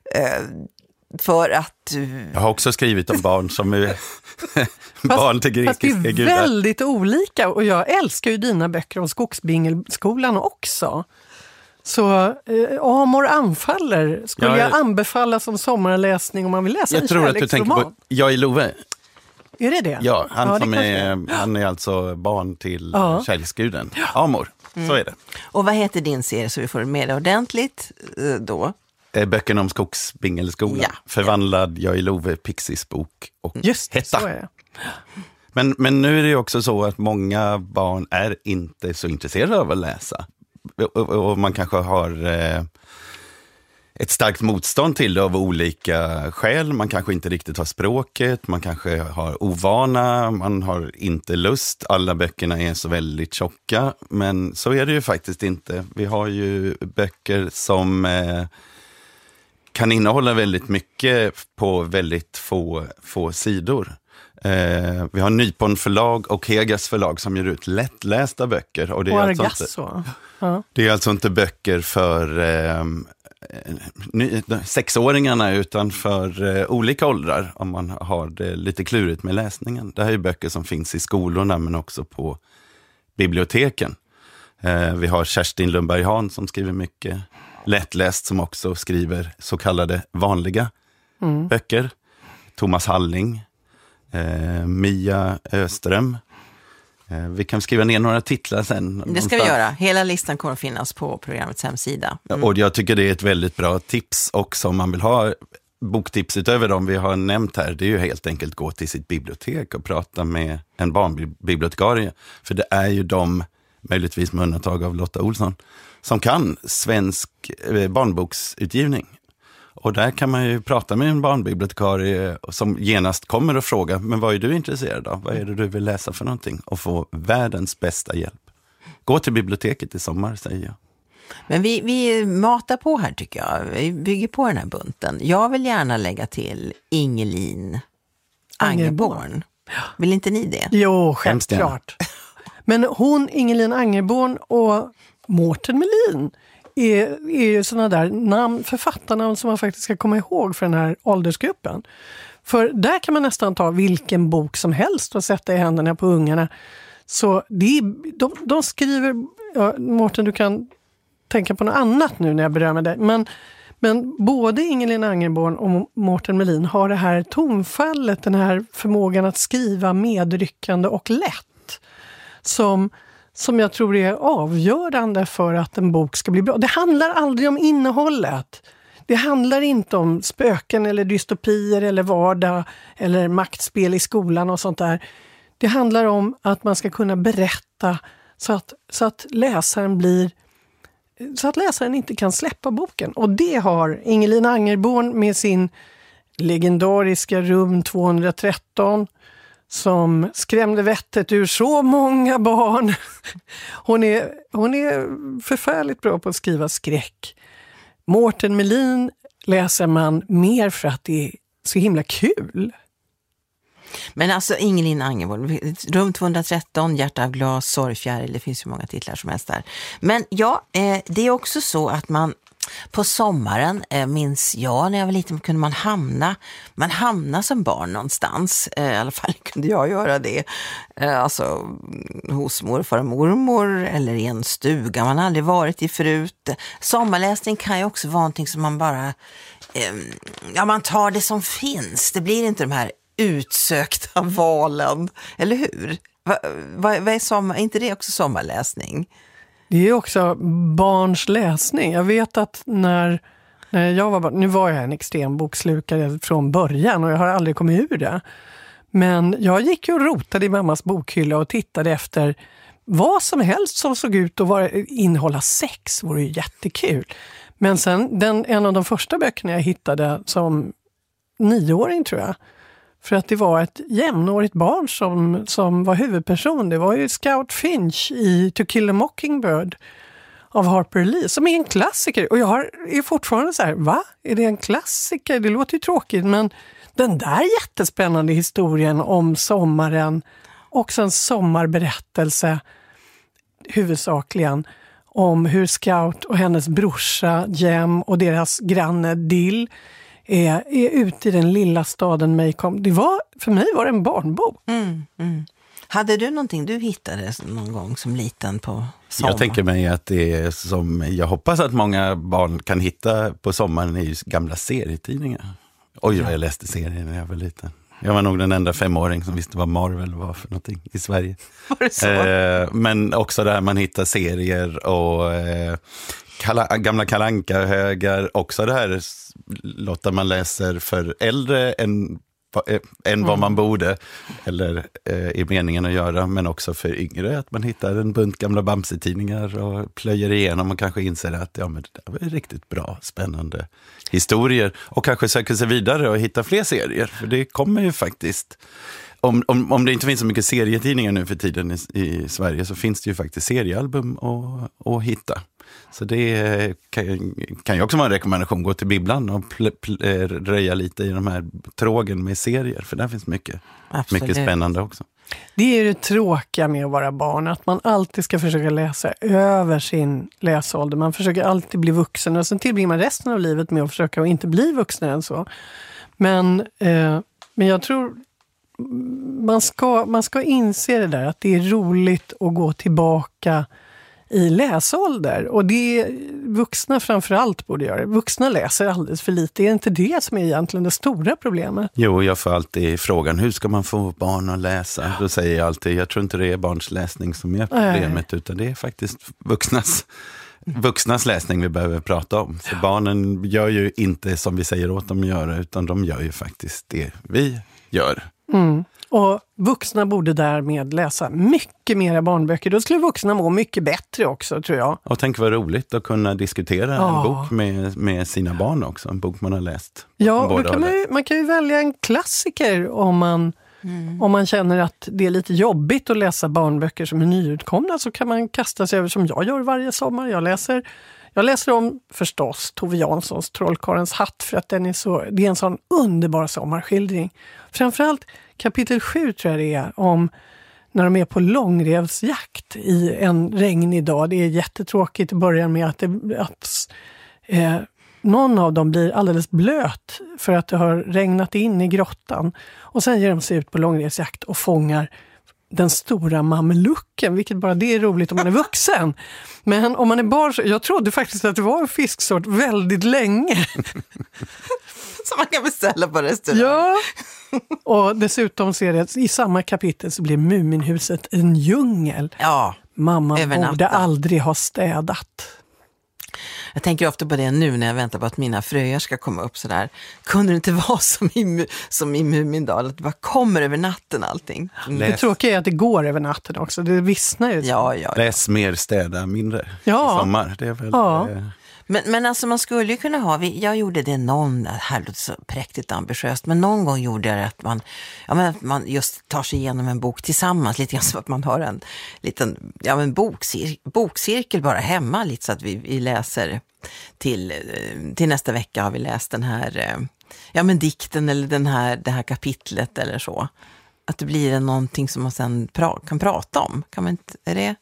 för att du... Jag har också skrivit om barn som är barn till grekiska gudar. Fast det är väldigt olika, och jag älskar ju dina böcker om Skogsbingelskolan också. Så Amor anfaller skulle jag anbefalla som sommarläsning om man vill läsa en kärleksroman. Jag tror att du tänker på Jag i Love. Är det det? Ja, han är alltså barn till kärleksguden. Amor, så är det. Och vad heter din serie så vi får med det ordentligt då? Böckerna om Skogsbingelskolan. Ja. Förvandlad Jag i Love, Pixies bok och just Hetta. Så är det. Men nu är det ju också så att många barn är inte så intresserade av att läsa. Och man kanske har ett starkt motstånd till det av olika skäl. Man kanske inte riktigt har språket, man kanske har ovana, man har inte lust. Alla böckerna är så väldigt tjocka, men så är det ju faktiskt inte. Vi har ju böcker som kan innehålla väldigt mycket på väldigt få sidor. Vi har Nypon förlag och Hegas förlag som ger ut lättlästa böcker. Och det är, det är alltså inte böcker för 6-åringarna utan för olika åldrar om man har det lite klurigt med läsningen. Det här är böcker som finns i skolorna men också på biblioteken. Vi har Kerstin Lundberg-Hahn som skriver mycket lättläst, som också skriver så kallade vanliga böcker. Thomas Halling, Mia Öström. Vi kan skriva ner några titlar sen. Det ska vi göra. Hela listan kommer att finnas på programmets hemsida. Och jag tycker det är ett väldigt bra tips också om man vill ha boktips utöver de vi har nämnt här. Det är ju helt enkelt gå till sitt bibliotek och prata med en barnbibliotekarie. För det är ju de, möjligtvis med undantag av Lotta Olsson, som kan svensk barnboksutgivning. Och där kan man ju prata med en barnbibliotekarie som genast kommer och fråga, men vad är du intresserad av? Vad är det du vill läsa för någonting? Och få världens bästa hjälp. Gå till biblioteket i sommar, säger jag. Men vi matar på här tycker jag. Vi bygger på den här bunten. Jag vill gärna lägga till Ingelin Angerborn. Vill inte ni det? Jo, självklart. Men Ingelin Angerborn och Mårten Melin är ju sådana där författarnamn som man faktiskt ska komma ihåg för den här åldersgruppen. För där kan man nästan ta vilken bok som helst och sätta i händerna på ungarna. Så de skriver... Ja, Mårten, du kan tänka på något annat nu när jag berömmer dig. Men både Ingelin Angerborn och Mårten Melin har det här tonfallet, den här förmågan att skriva medryckande och lätt. Som jag tror är avgörande för att en bok ska bli bra. Det handlar aldrig om innehållet. Det handlar inte om spöken eller dystopier eller vardag eller maktspel i skolan och sånt där. Det handlar om att man ska kunna berätta så att läsaren inte kan släppa boken. Och det har Ingelin Angerborn med sin legendariska Rum 213 som skrämde vettet ur så många barn. Hon är förfärligt bra på att skriva skräck. Mårten Melin läser man mer för att det är så himla kul. Men alltså Ingelin Angerborn, Rum 213, Hjärta av glas, Sorgfjäril, det finns ju många titlar som helst där. Men ja, det är också så att man På sommaren minns jag när jag var liten kunde man hamna som barn någonstans. I alla fall kunde jag göra det. Alltså hos morfar och mormor eller i en stuga man aldrig varit i förut. Sommarläsning kan ju också vara någonting som man bara, man tar det som finns. Det blir inte de här utsökta valen, eller hur? Vad är inte det också sommarläsning? Det är också barns läsning. Jag vet att när jag var barn, nu var jag en extrem bokslukare från början och jag har aldrig kommit ur det. Men jag gick ju och rotade i mammas bokhylla och tittade efter vad som helst som såg ut att innehålla sex. Vore ju jättekul. Men sen en av de första böckerna jag hittade som 9-åring tror jag. För att det var ett jämnårigt barn som var huvudperson. Det var ju Scout Finch i To Kill a Mockingbird av Harper Lee som är en klassiker. Och jag är fortfarande så här, va? Är det en klassiker? Det låter ju tråkigt, men den där jättespännande historien om sommaren, också en sommarberättelse huvudsakligen om hur Scout och hennes brorsa Jem och deras granne Dill är ute i den lilla staden Maycomb. För mig var det en barnbok. Hade du någonting du hittade någon gång som liten på sommar? Jag tänker mig att det är som jag hoppas att många barn kan hitta på sommaren i gamla serietidningar. Oj, jag läste serier när jag var liten. Jag var nog den enda 5-åring som visste vad Marvel var för någonting i Sverige. Var det så? Men också där man hittar serier och gamla Kalle Anka-högar. Också det här Lotta man läser för äldre än vad man borde, eller i meningen att göra, men också för yngre, att man hittar en bunt gamla Bamse-tidningar och plöjer igenom och kanske inser att men det där var riktigt bra, spännande historier, och kanske söker sig vidare och hittar fler serier, för det kommer ju faktiskt, om det inte finns så mycket serietidningar nu för tiden i Sverige, så finns det ju faktiskt seriealbum att hitta. Så det kan ju också vara en rekommendation. Gå till bibblan och röja lite i de här trågen med serier. För där finns mycket spännande också. Det är det tråkiga med att vara barn. Att man alltid ska försöka läsa över sin läsålder. Man försöker alltid bli vuxen. Och sen tillbringar man resten av livet med att försöka inte bli vuxen än så. Men jag tror man ska inse det där. Att det är roligt att gå tillbaka i läsålder. Och det vuxna framförallt borde göra. Vuxna läser alldeles för lite. Är inte det som är egentligen det stora problemet? Jo, jag får alltid frågan, hur ska man få barn att läsa? Då säger jag alltid, jag tror inte det är barns läsning som är problemet, utan det är faktiskt vuxnas läsning vi behöver prata om. För barnen gör ju inte som vi säger åt dem att göra, utan de gör ju faktiskt det vi gör. Och vuxna borde därmed läsa mycket mera barnböcker. Då skulle vuxna må mycket bättre också, tror jag. Och tänk vad roligt att kunna diskutera en bok med sina barn också. En bok man har läst. Ja, då man kan ju välja en klassiker om man känner att det är lite jobbigt att läsa barnböcker som är nyutkomna, så kan man kasta sig över, som jag gör varje sommar. Jag läser om förstås Tove Janssons Trollkarlens hatt, för att det är en sån underbar sommarskildring. Framförallt kapitel 7 tror jag det är, om när de är på långrevsjakt i en regnig dag. Det är jättetråkigt i början med att någon av dem blir alldeles blöt för att det har regnat in i grottan. Och sen ger de sig ut på långrevsjakt och fångar den stora mamelucken, vilket bara det är roligt om man är vuxen. Men om man är barn, jag trodde faktiskt att det var en fisksort väldigt länge. Som man kan beställa på restaurang. Ja, och dessutom ser det i samma kapitel så blir Muminhuset en djungel. Ja, mamma borde aldrig ha städat. Jag tänker ofta på det nu när jag väntar på att mina fröjar ska komma upp sådär. Kunde det inte vara som i Mumindal, att det bara kommer över natten allting? Det tråkiga är att det går över natten också. Det vissnar ju. Ja. Läs mer, städa mindre i sommar. Det är väl... Men alltså man skulle ju kunna ha, jag gjorde det här låter så präktigt ambitiöst, men någon gång gjorde jag det att man just tar sig igenom en bok tillsammans, lite grann som att man har en liten bokcirkel bara hemma, lite så att vi läser till nästa vecka har vi läst den här dikten eller det här kapitlet eller så. Att det blir någonting som man sen kan prata om. Kan man inte, är det?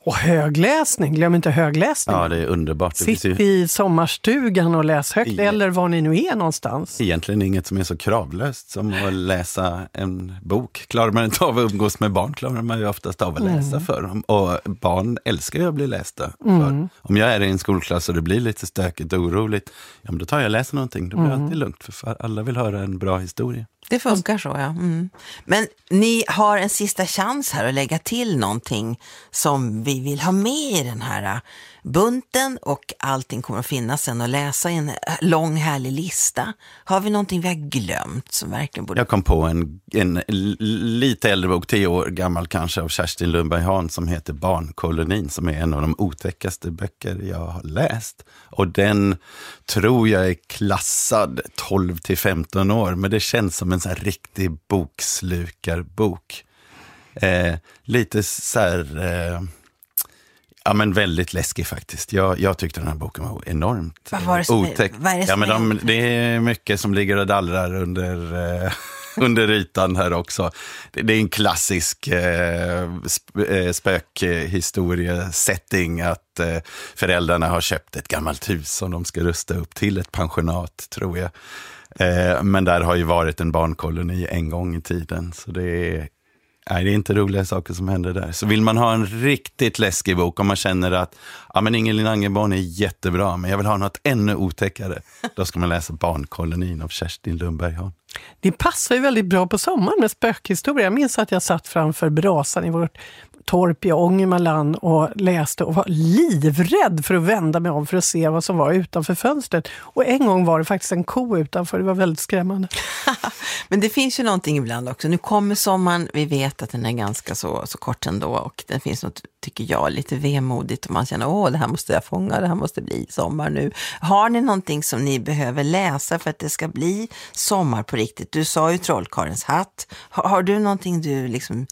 Och högläsning, glöm inte högläsning. Ja, det är underbart. Sitt i sommarstugan och läs högt, eller var ni nu är någonstans. Egentligen inget som är så kravlöst som att läsa en bok. Klarar man inte av att umgås med barn, klarar man ju oftast av att läsa för dem. Och barn älskar ju att bli lästa för. Om jag är i en skolklass och det blir lite stökigt och oroligt, ja, men då tar jag och läser någonting. Då blir det alltid lugnt, för alla vill höra en bra historia. Det funkar så, ja. Men ni har en sista chans här att lägga till någonting som vi vill ha med i den här bunten, och allting kommer att finnas sen att läsa i en lång härlig lista. Har vi någonting vi har glömt som verkligen borde... Jag kom på en lite äldre bok, 10 år gammal kanske, av Kerstin Lundberg Hahn, som heter Barnkolonin, som är en av de otäckaste böcker jag har läst. Och den tror jag är klassad 12-15 år, men det känns som en sån här riktig bokslukarbok. Lite så här... Ja, men väldigt läskig faktiskt. Jag tyckte den här boken var enormt otäck. Det är mycket som ligger och dallrar under ytan här också. Det är en klassisk spökhistoria-setting att föräldrarna har köpt ett gammalt hus som de ska rusta upp till ett pensionat, tror jag. Men där har ju varit en barnkoloni en gång i tiden, så det är inte roliga saker som händer där. Så vill man ha en riktigt läskig bok, om man känner att men Ingelin Angerborn är jättebra, men jag vill ha något ännu otäckare, då ska man läsa Barnkolonin av Kerstin Lundberg Hahn. Det passar ju väldigt bra på sommaren med spökhistoria. Jag minns att jag satt framför brasan i vårt torp i Ångermanland och läste och var livrädd för att vända mig om för att se vad som var utanför fönstret. Och en gång var det faktiskt en ko utanför, det var väldigt skrämmande. Men det finns ju någonting ibland också. Nu kommer sommaren, vi vet att den är ganska så kort ändå, och det finns något, tycker jag, lite vemodigt och man känner, det här måste jag fånga, det här måste bli sommar nu. Har ni någonting som ni behöver läsa för att det ska bli sommar på riktigt? Du sa ju Trollkarlens hatt. Har du någonting du liksom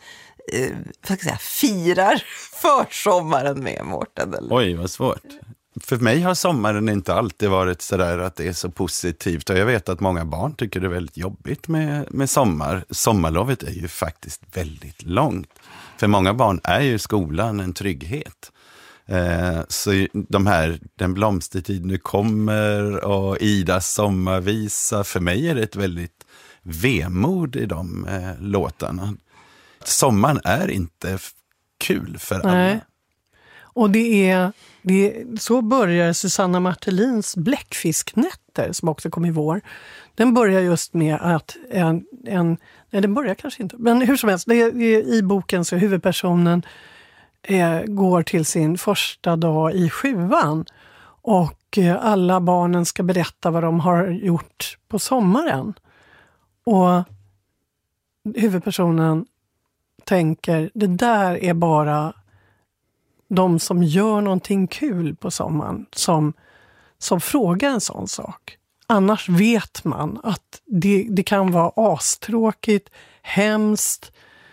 firar försommaren med, Mårten? Eller? Oj, vad svårt. För mig har sommaren inte alltid varit sådär att det är så positivt. Och jag vet att många barn tycker det är väldigt jobbigt med sommar. Sommarlovet är ju faktiskt väldigt långt. För många barn är ju skolan en trygghet. Så den blomstertid nu kommer och Idas sommarvisa, för mig är det ett väldigt vemod i de låtarna. Sommaren är inte kul för alla. Nej. Och det är så börjar Susanna Martelins Bläckfisknätter, som också kom i vår. Den börjar just med att nej, den börjar kanske inte, men hur som helst, i boken så huvudpersonen går till sin första dag i 7:an, och alla barnen ska berätta vad de har gjort på sommaren. Och huvudpersonen tänker, det där är bara de som gör någonting kul på sommaren som frågar en sån sak. Annars vet man att det kan vara astråkigt, hemskt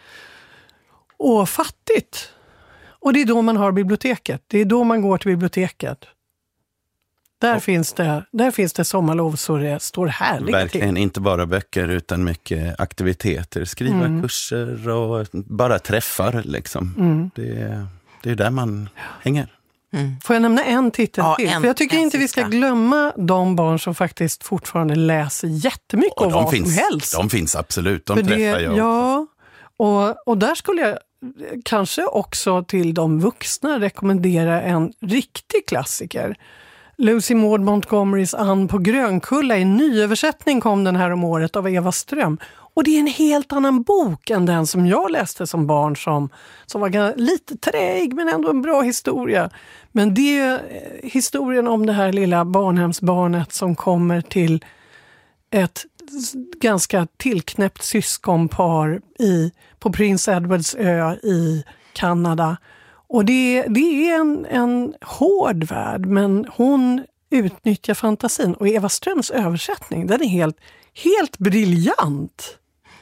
och fattigt. Och det är då man har biblioteket. Det är då man går till biblioteket. Där finns det sommarlov så det står härligt. Verkligen, inte bara böcker utan mycket aktiviteter, skriva kurser och bara träffar liksom. Det är där man hänger. Får jag nämna en titel till? För jag tycker inte vi ska glömma de barn som faktiskt fortfarande läser jättemycket och vad som helst. De finns absolut, de träffar jag. Ja, och där skulle jag kanske också till de vuxna rekommendera en riktig klassiker. Lucy Maud Montgomerys Ann på Grönkulla, i nyöversättning kom den här om året av Eva Ström. Och det är en helt annan bok än den som jag läste som barn, som var lite träig men ändå en bra historia. Men det är historien om det här lilla barnhemsbarnet som kommer till ett ganska tillknäppt syskonpar på Prince Edwards ö i Kanada. Och det är en hård värld, men hon utnyttjar fantasin. Och Eva Ströms översättning, den är helt briljant.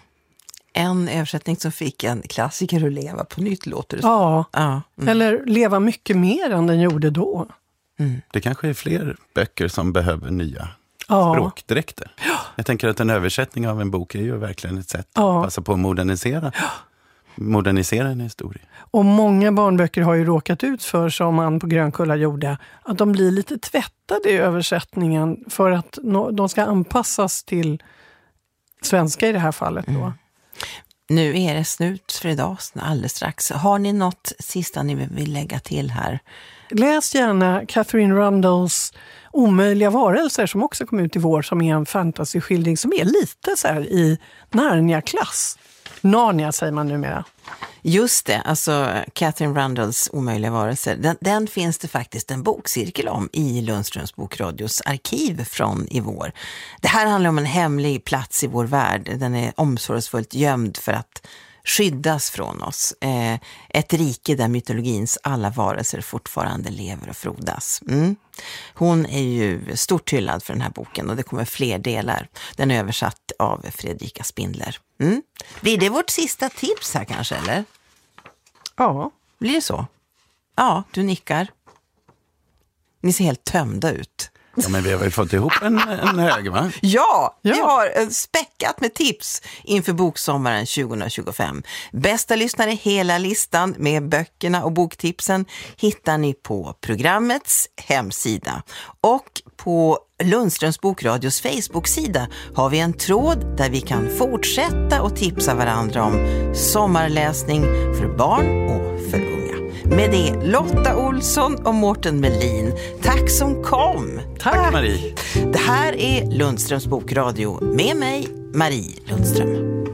En översättning som fick en klassiker att leva på nytt, låter det så. Ja, eller leva mycket mer än den gjorde då. Det kanske är fler böcker som behöver nya språkdräkter. Jag tänker att en översättning av en bok är ju verkligen ett sätt att passa på att modernisera. modernisera en historia. Och många barnböcker har ju råkat ut för, som man på Grönkulla gjorde, att de blir lite tvättade i översättningen för att de ska anpassas till svenska i det här fallet då. Nu är det slut för idag alldeles strax. Har ni något sista ni vill lägga till här? Läs gärna Catherine Rundles Omöjliga varelser som också kom ut i vår, som är en fantasyskildring som är lite så här i Narnia-klass. Narnia säger man numera. Just det, alltså Catherine Rundles Omöjliga varelser. Den finns det faktiskt en bokcirkel om i Lundströms bokradios arkiv från i vår. Det här handlar om en hemlig plats i vår värld. Den är omsorgsfullt gömd för att skyddas från oss. Ett rike där mytologins alla varelser fortfarande lever och frodas. Hon är ju stort hyllad för den här boken och det kommer fler delar. Den är översatt av Fredrika Spindler. Blir det vårt sista tips här kanske, eller? Ja. Blir det så? Ja, du nickar. Ni ser helt tömda ut. Ja, men vi har väl fått ihop en hög, va? Ja, vi har späckat med tips inför boksommaren 2025. Bästa lyssnare, hela listan med böckerna och boktipsen hittar ni på programmets hemsida. Och på Lundströms bokradios Facebook-sida har vi en tråd där vi kan fortsätta och tipsa varandra om sommarläsning för barn och för unga. Med det, Lotta Olsson och Mårten Melin. Tack som kom. Tack Marie. Det här är Lundströms bokradio med mig, Marie Lundström.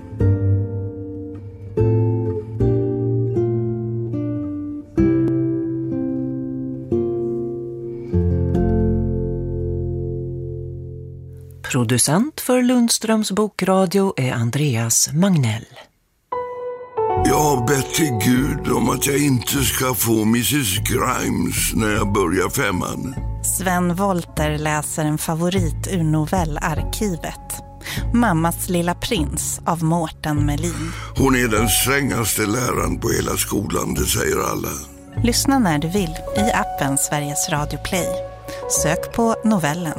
Producent för Lundströms bokradio är Andreas Magnell. Jag har bett till Gud om att jag inte ska få Mrs. Grimes när jag börjar 5:an. Sven Volter läser en favorit ur novellarkivet. Mammas lilla prins av Mårten Melin. Hon är den strängaste läraren på hela skolan, det säger alla. Lyssna när du vill i appen Sveriges Radio Play. Sök på novellen.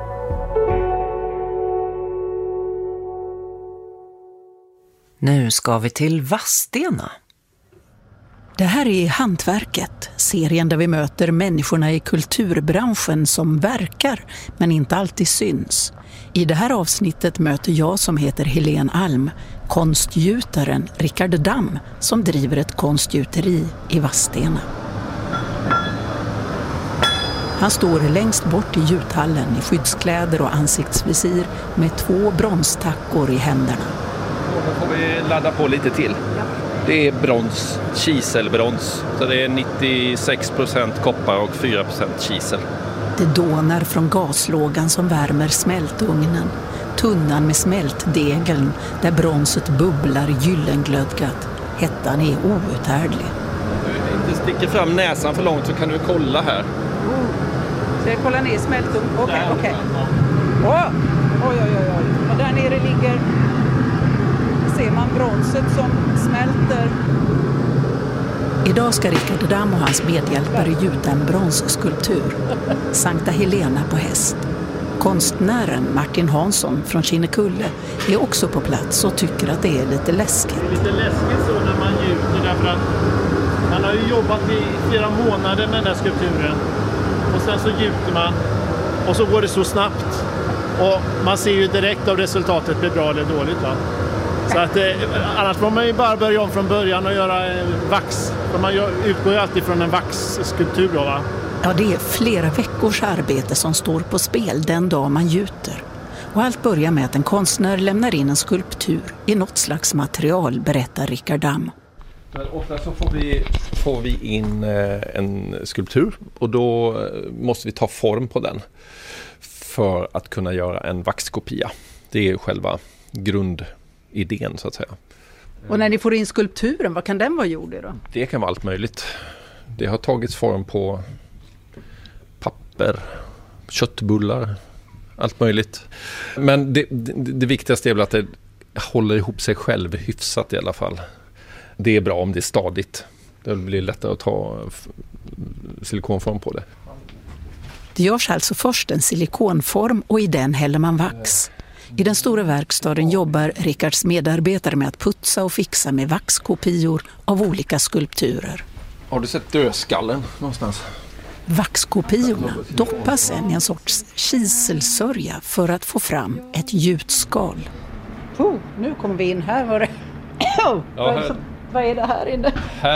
Nu ska vi till Vadstena. Det här är Hantverket, serien där vi möter människorna i kulturbranschen som verkar men inte alltid syns. I det här avsnittet möter jag, som heter Helene Alm, konstgjutaren Rickard Damm som driver ett konstgjuteri i Vadstena. Han står längst bort i gjuthallen i skyddskläder och ansiktsvisir med 2 bronstackor i händerna. Då får vi ladda på lite till. Det är brons, kiselbrons. Så det är 96% koppar och 4% kisel. Det dånar från gaslågan som värmer smältugnen. Tunnan med smältdegeln där bronset bubblar gyllenglödgat. Hettan är outhärdlig. Om du inte sticker fram näsan för långt så kan du kolla här. Så jag kollar ner smältugnen. Okej. Oj. Och där nere ligger... ser man bronset som smälter. Idag ska Rickard Damm och hans medhjälpare gjuta en bronsskulptur. Sankta Helena på häst. Konstnären Martin Hansson från Kinnekulle är också på plats och tycker att det är lite läskigt. Det är lite läskigt så när man gjuter, därför att man har ju jobbat i flera månader med den här skulpturen. Och sen så gjuter man och så går det så snabbt. Och man ser ju direkt av resultatet blir bra eller dåligt, va? Så att, annars får man ju bara börja om från början och göra vax. För man utgår ju alltid från en vaxskulptur då, va? Ja, det är flera veckors arbete som står på spel den dag man gjuter. Och allt börjar med att en konstnär lämnar in en skulptur i något slags material, berättar Rickard Damm. Ofta så får vi in en skulptur och då måste vi ta form på den för att kunna göra en vaxkopia. Det är själva grundidén så att säga. Och när ni får in skulpturen, vad kan den vara gjord i då? Det kan vara allt möjligt. Det har tagits form på papper, köttbullar, allt möjligt. Men det viktigaste är väl att det håller ihop sig själv hyfsat i alla fall. Det är bra om det är stadigt. Det blir lättare att ta silikonform på det. Det görs alltså först en silikonform och i den häller man vax. I den stora verkstaden jobbar Rickards medarbetare med att putsa och fixa med vaxkopior av olika skulpturer. Har du sett dödskallen någonstans? Vaxkopiorna doppas sen i en sorts kiselsörja för att få fram ett gjutskal. Nu kommer vi in här. Vad är det här inne?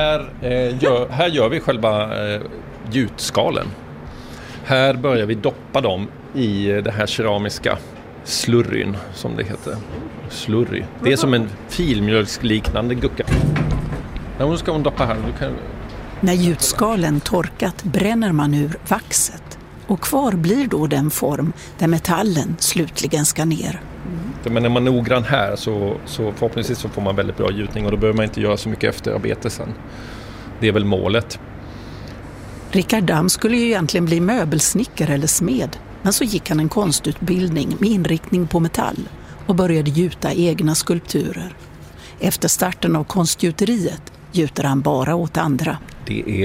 Här gör vi själva gjutskalen. Här börjar vi doppa dem i det här keramiska slurryn som det heter. Slurry. Det är som en filmjölksliknande gucka. Ja, nu ska hon doppa här. När gjutskalen torkat bränner man ur vaxet och kvar blir då den form där metallen slutligen ska ner. Men när man är noggrann här så förhoppningsvis så får man väldigt bra gjutning och då behöver man inte göra så mycket efterarbete sen. Det är väl målet. Rickard Damm skulle ju egentligen bli möbelsnickare eller smed, men så gick han en konstutbildning med inriktning på metall och började gjuta egna skulpturer. Efter starten av konstgjuteriet gjuter han bara åt andra. Det är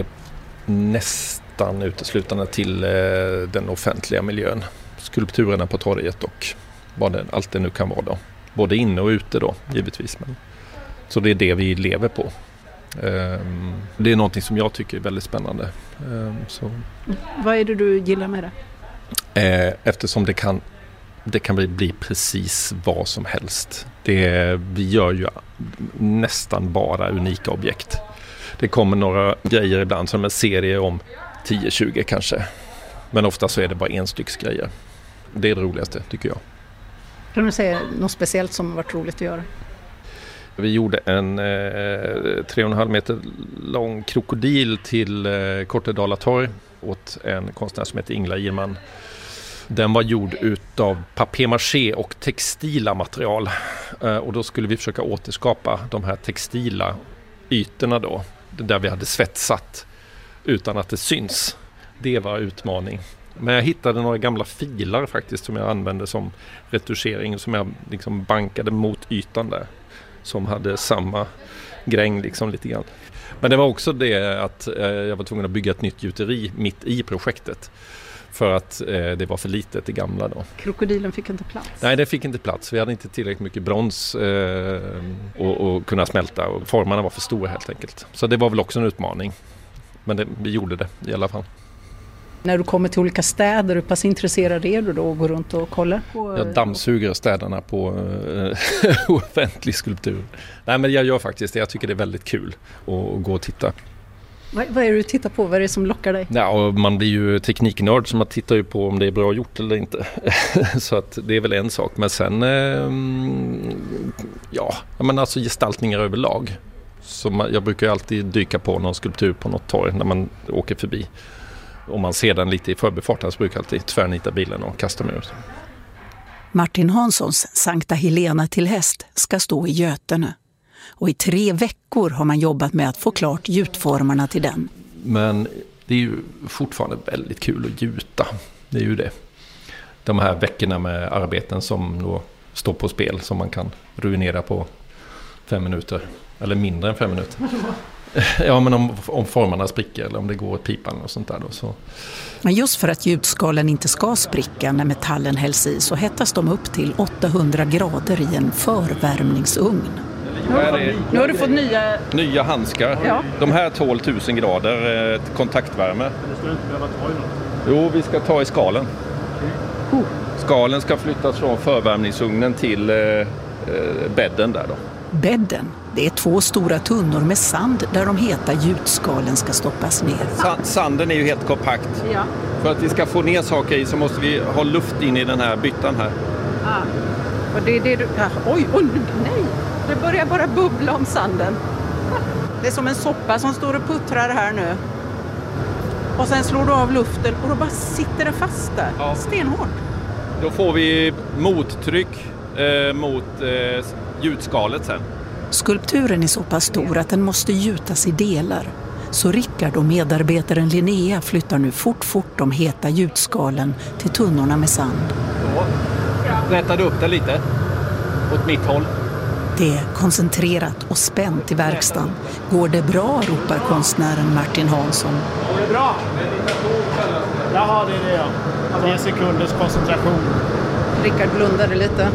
nästan uteslutande till den offentliga miljön. Skulpturerna på torget och allt det nu kan vara då. Både inne och ute då, givetvis. Så det är det vi lever på. Det är någonting som jag tycker är väldigt spännande. Vad är det du gillar med det? Eftersom det kan bli precis vad som helst. Vi gör ju nästan bara unika objekt. Det kommer några grejer ibland som en serie om 10-20 kanske. Men ofta så är det bara en stycks grejer. Det är det roligaste tycker jag. Kan du säga något speciellt som har varit roligt att göra? Vi gjorde en 3,5 meter lång krokodil till Kortedala torg åt en konstnär som heter Ingela Girman. Den var gjord utav papier-maché och textila material. Och då skulle vi försöka återskapa de här textila ytorna då. Där vi hade svetsat utan att det syns. Det var utmaning. Men jag hittade några gamla filar faktiskt som jag använde som retuschering. Som jag liksom bankade mot ytan där. Som hade samma gräng liksom lite grann. Men det var också det att jag var tvungen att bygga ett nytt gjuteri mitt i projektet. För att det var för litet det gamla då. Krokodilen fick inte plats? Nej, det fick inte plats. Vi hade inte tillräckligt mycket brons och kunna smälta. Och formarna var för stora helt enkelt. Så det var väl också en utmaning. Men vi gjorde det i alla fall. När du kommer till olika städer, hur pass intresserad är du då att gå runt och kolla? Jag dammsuger städerna på offentlig skulptur. Nej, men jag gör faktiskt det. Jag tycker det är väldigt kul att gå och titta. Vad är det du tittar på? Vad är det som lockar dig? Ja, och man blir ju tekniknörd så man tittar ju på om det är bra gjort eller inte. Så att det är väl en sak. Men sen, men alltså gestaltningar överlag. Så jag brukar alltid dyka på någon skulptur på något torg när man åker förbi. Om man ser den lite i förbifarten så brukar jag alltid tvärnita bilen och kasta mig ut. Martin Hanssons Sankta Helena till häst ska stå i Götene. Och i 3 veckor har man jobbat med att få klart gjutformarna till den. Men det är ju fortfarande väldigt kul att gjuta. Det är ju det. De här veckorna med arbeten som då står på spel som man kan ruinera på 5 minuter. Eller mindre än 5 minuter. Ja, men om formarna spricker eller om det går åt pipan och sånt där då. Så. Men just för att gjutskalen inte ska spricka när metallen hälls i så hettas de upp till 800 grader i en förvärmningsugn. Nu har du fått nya handskar. Ja. De här tål 1000 grader kontaktvärme. Men det ska du inte behöva ta i något? Jo, vi ska ta i skalen. Skalen ska flyttas från förvärmningsugnen till bädden där då. Bädden, det är 2 stora tunnor med sand där de heta gjutskalen ska stoppas ner. Sanden är ju helt kompakt. Ja. För att vi ska få ner saker i så måste vi ha luft in i den här byttan här. Och det är det du... Oj, nej! Det börjar bara bubbla om sanden. Det är som en soppa som står och puttrar här nu. Och sen slår du av luften och då bara sitter det fast där. Ja. Stenhårt. Då får vi mottryck mot gjutskalet sen. Skulpturen är så pass stor att den måste gjutas i delar. Så Rickard och medarbetaren Linnea flyttar nu fort de heta gjutskalen till tunnorna med sand. Så rättar du upp det lite åt mitt håll. Det är koncentrerat och spänt i verkstaden. Går det bra, ropar konstnären Martin Hansson. Går det bra? Jaha, det är det ja. 3 sekunders koncentration. Rickard blundade lite.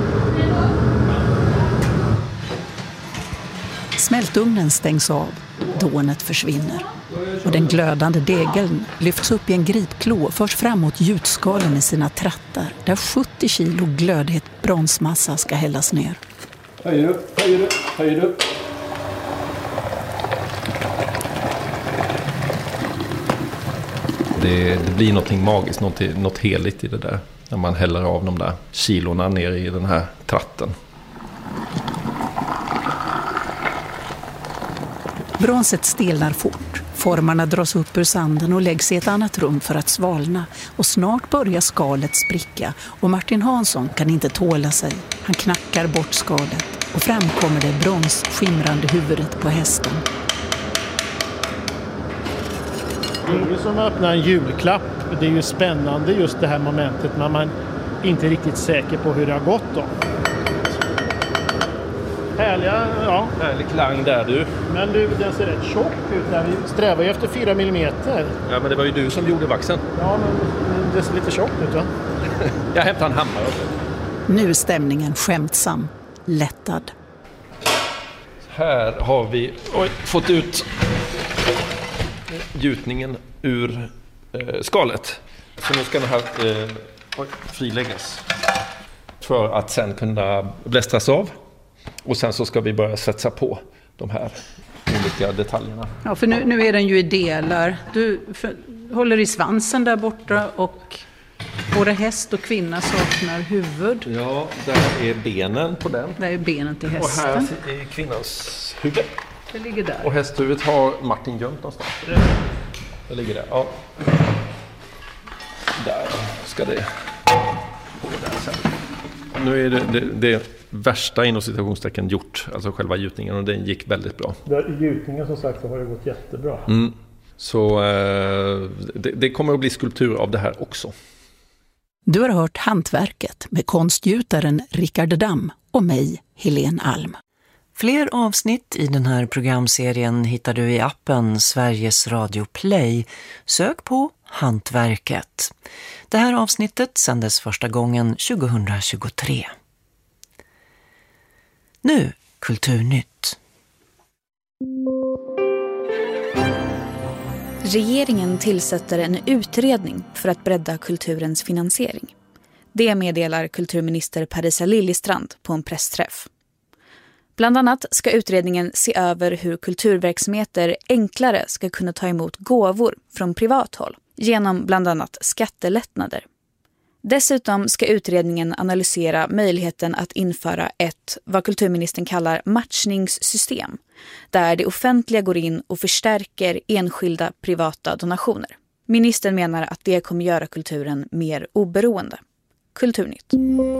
Smältugnen stängs av. Dånet försvinner. Och den glödande degeln lyfts upp i en gripklo och förs fram mot gjutskalen i sina trattar där 70 kilo glödhet bronsmassa ska hällas ner. Höjer upp. Det blir någonting magiskt, något heligt i det där. När man häller av de där kilorna ner i den här tratten. Bronset stelnar fort. Formarna dras upp ur sanden och läggs i ett annat rum för att svalna. Och snart börjar skalet spricka och Martin Hansson kan inte tåla sig. Han knackar bort skalet och framkommer det bronsskimrande huvudet på hästen. Det är ju som att öppna en julklapp. Det är ju spännande just det här momentet när man inte är riktigt säker på hur det har gått då. Härlig klang där du. Men du, den ser rätt tjock ut där. Vi strävar ju efter 4 millimeter. Ja, men det var ju du som gjorde vaxen. Ja, men det ser lite tjockt ut va? Jag hämtar en hammare. Nu är stämningen skämtsam, lättad. Här har vi fått ut gjutningen ur skalet. Så nu ska den här friläggas för att sen kunna blästras av. Och sen så ska vi börja sätta på de här olika detaljerna. Ja, för nu är den ju i delar. Du håller i svansen där borta och både häst och kvinna saknar huvud. Ja, där är benen på den. Där är benen till hästen. Och här är kvinnans huvud. Det ligger där. Och hästhuvudet har Martin gömt någonstans. Det ligger där, ja. Där ska det på där sen. Nu är det värsta inom citationstecken gjort, alltså själva gjutningen, och den gick väldigt bra. Gjutningen som sagt har det gått jättebra. Så det kommer att bli skulptur av det här också. Du har hört Hantverket med konstgjutaren Rickard Damm och mig, Helene Alm. Fler avsnitt i den här programserien hittar du i appen Sveriges Radio Play. Sök på Hantverket. Det här avsnittet sändes första gången 2023. Nu Kulturnytt. Regeringen tillsätter en utredning för att bredda kulturens finansiering. Det meddelar kulturminister Parisa Liljestrand på en pressträff. Bland annat ska utredningen se över hur kulturverksamheter enklare ska kunna ta emot gåvor från privat håll genom bland annat skattelättnader. Dessutom ska utredningen analysera möjligheten att införa ett, vad kulturministern kallar, matchningssystem, där det offentliga går in och förstärker enskilda privata donationer. Ministern menar att det kommer göra kulturen mer oberoende. Kulturnytt.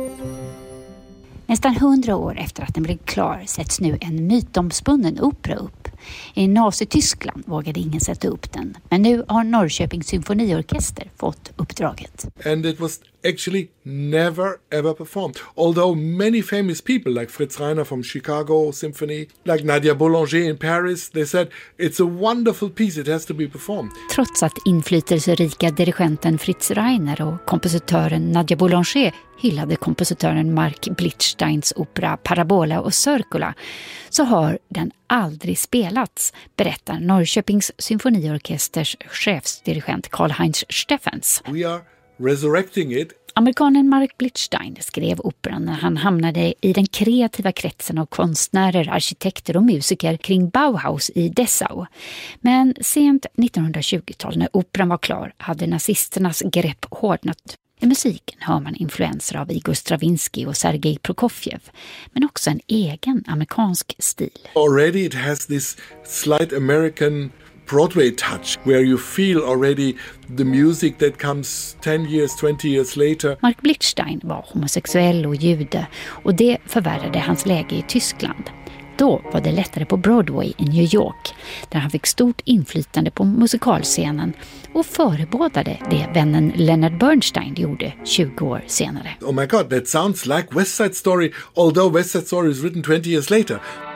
Nästan 100 år efter att den blev klar sätts nu en mytomspunnen opera upp. I Nazi-Tyskland vågade ingen sätta upp den, men nu har Norrköpings symfoniorkester fått uppdraget. And it was actually never ever performed. Although many famous people like Fritz Reiner from Chicago Symphony, like Nadia Boulanger in Paris, they said it's a wonderful piece, it has to be performed. Trots att inflytelserika dirigenten Fritz Reiner och kompositören Nadia Boulanger hyllade kompositören Mark Blitzsteins opera Parabola och Circula, så har den aldrig spelats, berättar Norrköpings symfoniorkesters chefsdirigent Karl-Heinz Steffens. We are resurrecting it. Amerikanen Mark Blitzstein skrev operan när han hamnade i den kreativa kretsen av konstnärer, arkitekter och musiker kring Bauhaus i Dessau. Men sent 1920-tal när operan var klar hade nazisternas grepp hårdnat. I musiken hör man influenser av Igor Stravinsky och Sergej Prokofjev, men också en egen amerikansk stil. Already it has this slight American Broadway touch where you feel already the music that comes 10 years, 20 years later. Mark Blitzstein var homosexuell och jude och det förvärrade hans läge i Tyskland. Då var det lättare på Broadway i New York, där han fick stort inflytande på musikalscenen och förebådade det vännen Leonard Bernstein gjorde 20 år senare. Oh my god, that sounds like West Side Story, although West Side Story is written 20 years later.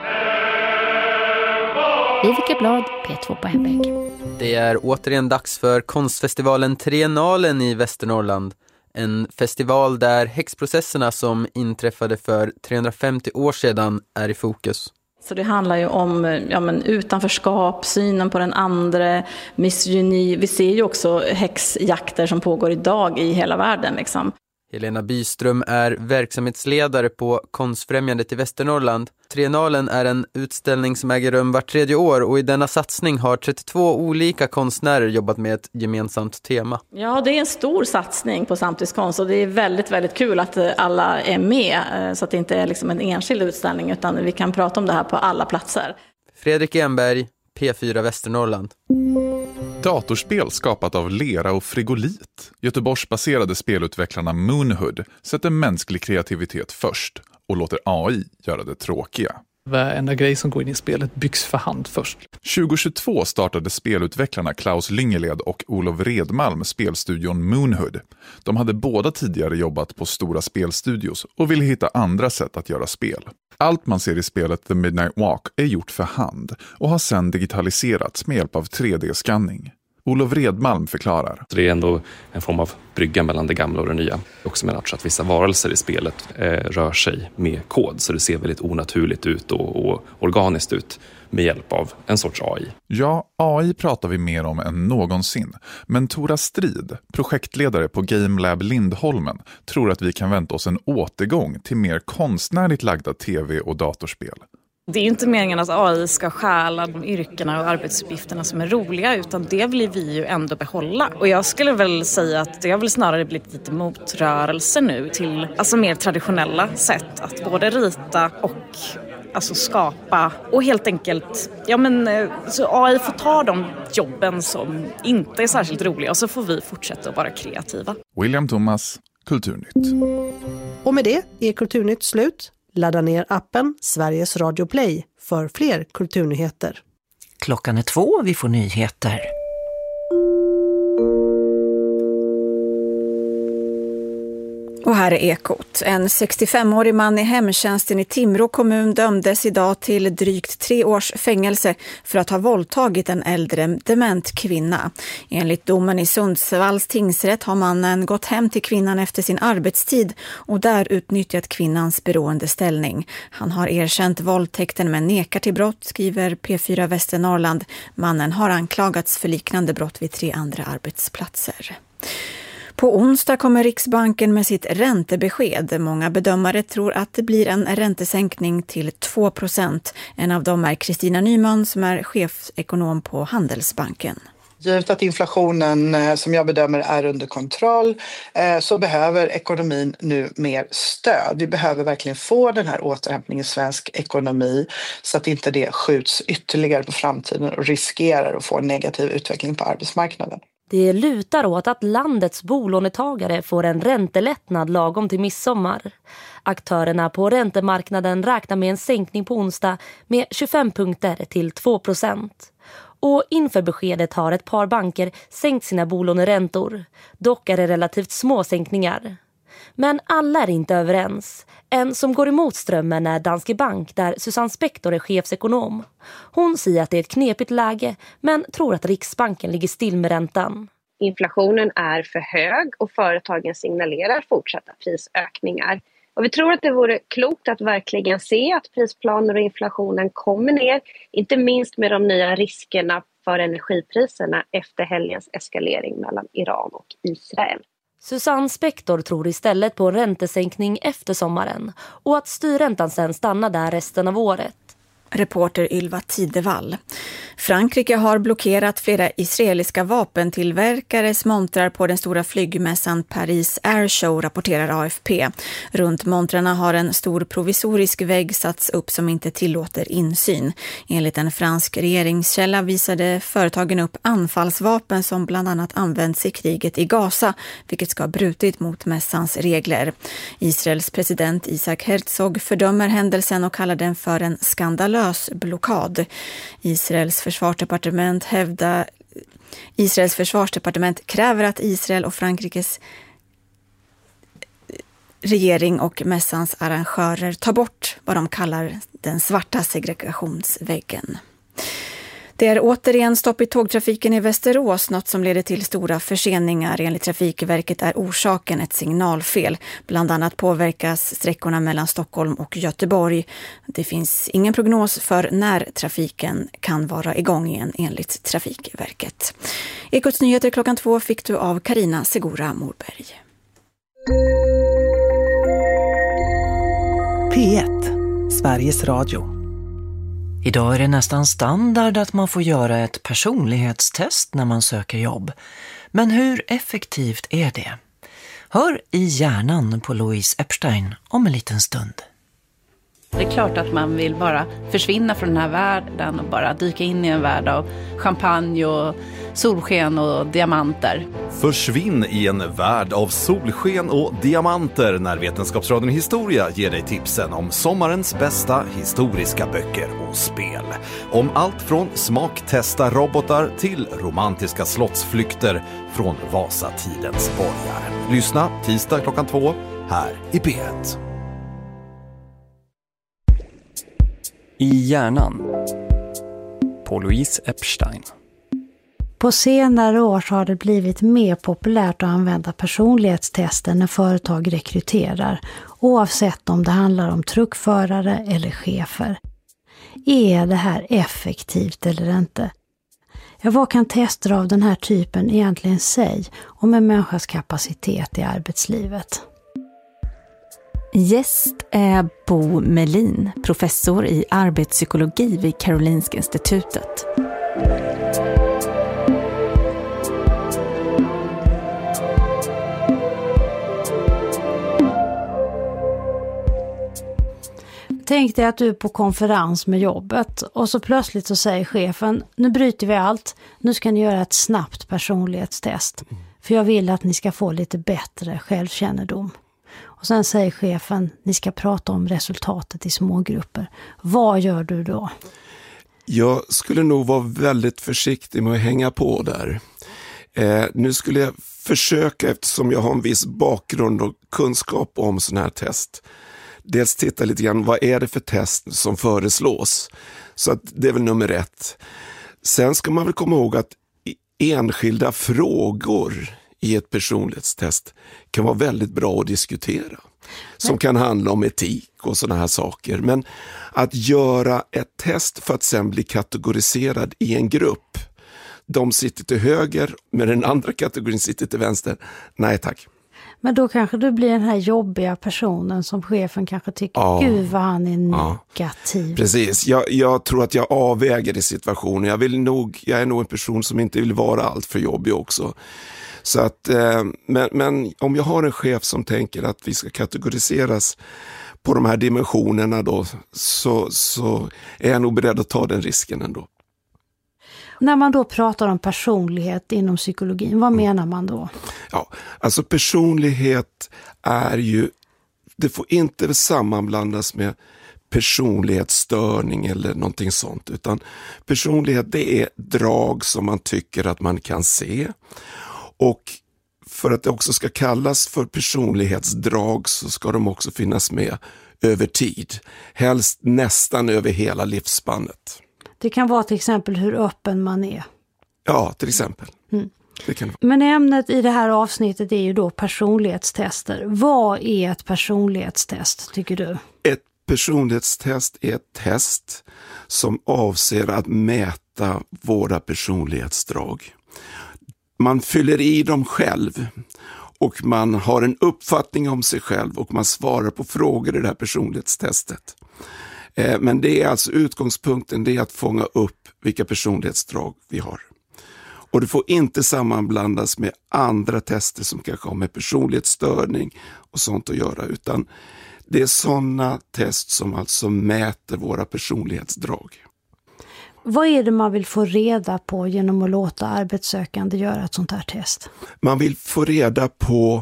Vivica Blad, P2 på Hemväg. Det är återigen dags för konstfestivalen Triennalen i Västernorrland. En festival där häxprocesserna som inträffade för 350 år sedan är i fokus. Så det handlar ju om utanförskap, synen på den andra, misogyni. Vi ser ju också häxjakter som pågår idag i hela världen. Liksom. Helena Byström är verksamhetsledare på Konstfrämjandet i Västernorrland. Triennalen är en utställning som äger rum vart 3:e år och i denna satsning har 32 olika konstnärer jobbat med ett gemensamt tema. Ja, det är en stor satsning på samtidskonst och det är väldigt, väldigt kul att alla är med så att det inte är liksom en enskild utställning utan vi kan prata om det här på alla platser. Fredrik Enberg, P4 Västernorrland. Datorspel skapat av lera och frigolit. Göteborgsbaserade spelutvecklarna Moonhood sätter mänsklig kreativitet först och låter AI göra det tråkiga. Varenda grej som går in i spelet byggs för hand först. 2022 startade spelutvecklarna Klaus Lyngeled och Olof Redmalm spelstudion Moonhood. De hade båda tidigare jobbat på stora spelstudios och ville hitta andra sätt att göra spel. Allt man ser i spelet The Midnight Walk är gjort för hand och har sedan digitaliserats med hjälp av 3D-skanning. Olof Redmalm förklarar. Det är ändå en form av brygga mellan det gamla och det nya. Också med att vissa varelser i spelet rör sig med kod så det ser väldigt onaturligt ut och organiskt ut med hjälp av en sorts AI. Ja, AI pratar vi mer om än någonsin. Men Tora Strid, projektledare på Game Lab Lindholmen, tror att vi kan vänta oss en återgång till mer konstnärligt lagda tv- och datorspel. Det är ju inte meningen att AI ska stjäla de yrkena och arbetsuppgifterna som är roliga utan det vill vi ju ändå behålla. Och jag skulle väl säga att det har väl snarare blivit lite motrörelse nu till mer traditionella sätt att både rita och skapa och helt enkelt så AI får ta de jobben som inte är särskilt roliga och så får vi fortsätta att vara kreativa. William Thomas, Kulturnytt. Och med det är Kulturnytt slut. Ladda ner appen Sveriges Radio Play för fler kulturnyheter. 2:00, vi får nyheter. Och här är Ekot. En 65-årig man i hemtjänsten i Timrå kommun dömdes idag till drygt 3 års fängelse för att ha våldtagit en äldre dement kvinna. Enligt domen i Sundsvalls tingsrätt har mannen gått hem till kvinnan efter sin arbetstid och där utnyttjat kvinnans beroendeställning. Han har erkänt våldtäkten men nekar till brott, skriver P4 Västernorrland. Mannen har anklagats för liknande brott vid 3 andra arbetsplatser. På onsdag kommer Riksbanken med sitt räntebesked. Många bedömare tror att det blir en räntesänkning till 2%. En av dem är Kristina Nyman som är chefsekonom på Handelsbanken. Givet att inflationen som jag bedömer är under kontroll så behöver ekonomin nu mer stöd. Vi behöver verkligen få den här återhämtningen i svensk ekonomi så att inte det skjuts ytterligare på framtiden och riskerar att få en negativ utveckling på arbetsmarknaden. Det lutar åt att landets bolånetagare får en räntelättnad lagom till midsommar. Aktörerna på räntemarknaden räknar med en sänkning på onsdag med 25 punkter till 2%. Och inför beskedet har ett par banker sänkt sina bolåneräntor. Dock är det relativt små sänkningar. Men alla är inte överens. En som går emot strömmen är Danske Bank där Susanne Spektor är chefsekonom. Hon säger att det är ett knepigt läge men tror att Riksbanken ligger still med räntan. Inflationen är för hög och företagen signalerar fortsatta prisökningar. Och vi tror att det vore klokt att verkligen se att prisplaner och inflationen kommer ner. Inte minst med de nya riskerna för energipriserna efter helgens eskalering mellan Iran och Israel. Susanne Spektor tror istället på en räntesänkning efter sommaren och att styrräntan sen stannar där resten av året. Reporter Ylva Tidevall. Frankrike har blockerat flera israeliska vapentillverkares montrar på den stora flygmässan Paris Airshow, rapporterar AFP. Runt montrarna har en stor provisorisk vägg satts upp som inte tillåter insyn. Enligt en fransk regeringskälla visade företagen upp anfallsvapen som bland annat används i kriget i Gaza, vilket ska ha brutit mot mässans regler. Israels president Isaac Herzog fördömer händelsen och kallar den för en skandalös blockad. Israels försvarsdepartement kräver att Israel och Frankrikes regering och mässans arrangörer tar bort vad de kallar den svarta segregationsväggen. Det är återigen stopp i tågtrafiken i Västerås, något som leder till stora förseningar. Enligt Trafikverket är orsaken ett signalfel. Bland annat påverkas sträckorna mellan Stockholm och Göteborg. Det finns ingen prognos för när trafiken kan vara igång igen enligt Trafikverket. Ekots nyheter 2:00 fick du av Carina Segura Morberg. P1, Sveriges Radio. Idag är det nästan standard att man får göra ett personlighetstest när man söker jobb. Men hur effektivt är det? Hör i hjärnan på Louise Epstein om en liten stund. Det är klart att man vill bara försvinna från den här världen och bara dyka in i en värld av champagne och solsken och diamanter. Försvinn i en värld av solsken och diamanter när Vetenskapsradion Historia ger dig tipsen om sommarens bästa historiska böcker och spel. Om allt från smaktesta robotar till romantiska slottsflykter från Vasatidens borgar. Lyssna tisdag 2:00 här i P1. I hjärnan på Louise Epstein. På senare år så har det blivit mer populärt att använda personlighetstester när företag rekryterar, oavsett om det handlar om truckförare eller chefer. Är det här effektivt eller inte? Ja, vad kan tester av den här typen egentligen säga om en människas kapacitet i arbetslivet? Gäst är Bo Melin, professor i arbetspsykologi vid Karolinska institutet. Tänk dig att du är på konferens med jobbet och så plötsligt så säger chefen, nu bryter vi allt, nu ska ni göra ett snabbt personlighetstest. För jag vill att ni ska få lite bättre självkännedom. Och sen säger chefen, ni ska prata om resultatet i smågrupper. Vad gör du då? Jag skulle nog vara väldigt försiktig med att hänga på där. Nu skulle jag försöka, eftersom jag har en viss bakgrund och kunskap om sådana här test. Dels titta lite grann, vad är det för test som föreslås? Så att det är väl nummer 1. Sen ska man väl komma ihåg att enskilda frågor i ett personlighetstest kan vara väldigt bra att diskutera. Som kan handla om etik och sådana här saker. Men att göra ett test för att sen bli kategoriserad i en grupp. De sitter till höger, men den andra kategorin sitter till vänster. Nej tack. Men då kanske du blir den här jobbiga personen som chefen kanske tycker, gud vad han är negativ. Ja, precis, jag tror att jag avväger i situationen. Jag är nog en person som inte vill vara allt för jobbig också. Så att, men om jag har en chef som tänker att vi ska kategoriseras på de här dimensionerna då, så är jag nog beredd att ta den risken ändå. När man då pratar om personlighet inom psykologin, vad menar man då? Ja, alltså personlighet är ju, det får inte sammanblandas med personlighetsstörning eller någonting sånt, utan personlighet, det är drag som man tycker att man kan se. Och för att det också ska kallas för personlighetsdrag så ska de också finnas med över tid. Helst nästan över hela livsspannet. Det kan vara till exempel hur öppen man är. Ja, till exempel. Det kan vara. Men ämnet i det här avsnittet är ju då personlighetstester. Vad är ett personlighetstest, tycker du? Ett personlighetstest är ett test som avser att mäta våra personlighetsdrag. Man fyller i dem själv och man har en uppfattning om sig själv och man svarar på frågor i det här personlighetstestet. Men det är alltså utgångspunkten, det är att fånga upp vilka personlighetsdrag vi har. Och det får inte sammanblandas med andra tester som kanske har med personlighetsstörning och sånt att göra, utan det är sådana test som alltså mäter våra personlighetsdrag. Vad är det man vill få reda på genom att låta arbetssökande göra ett sånt här test? Man vill få reda på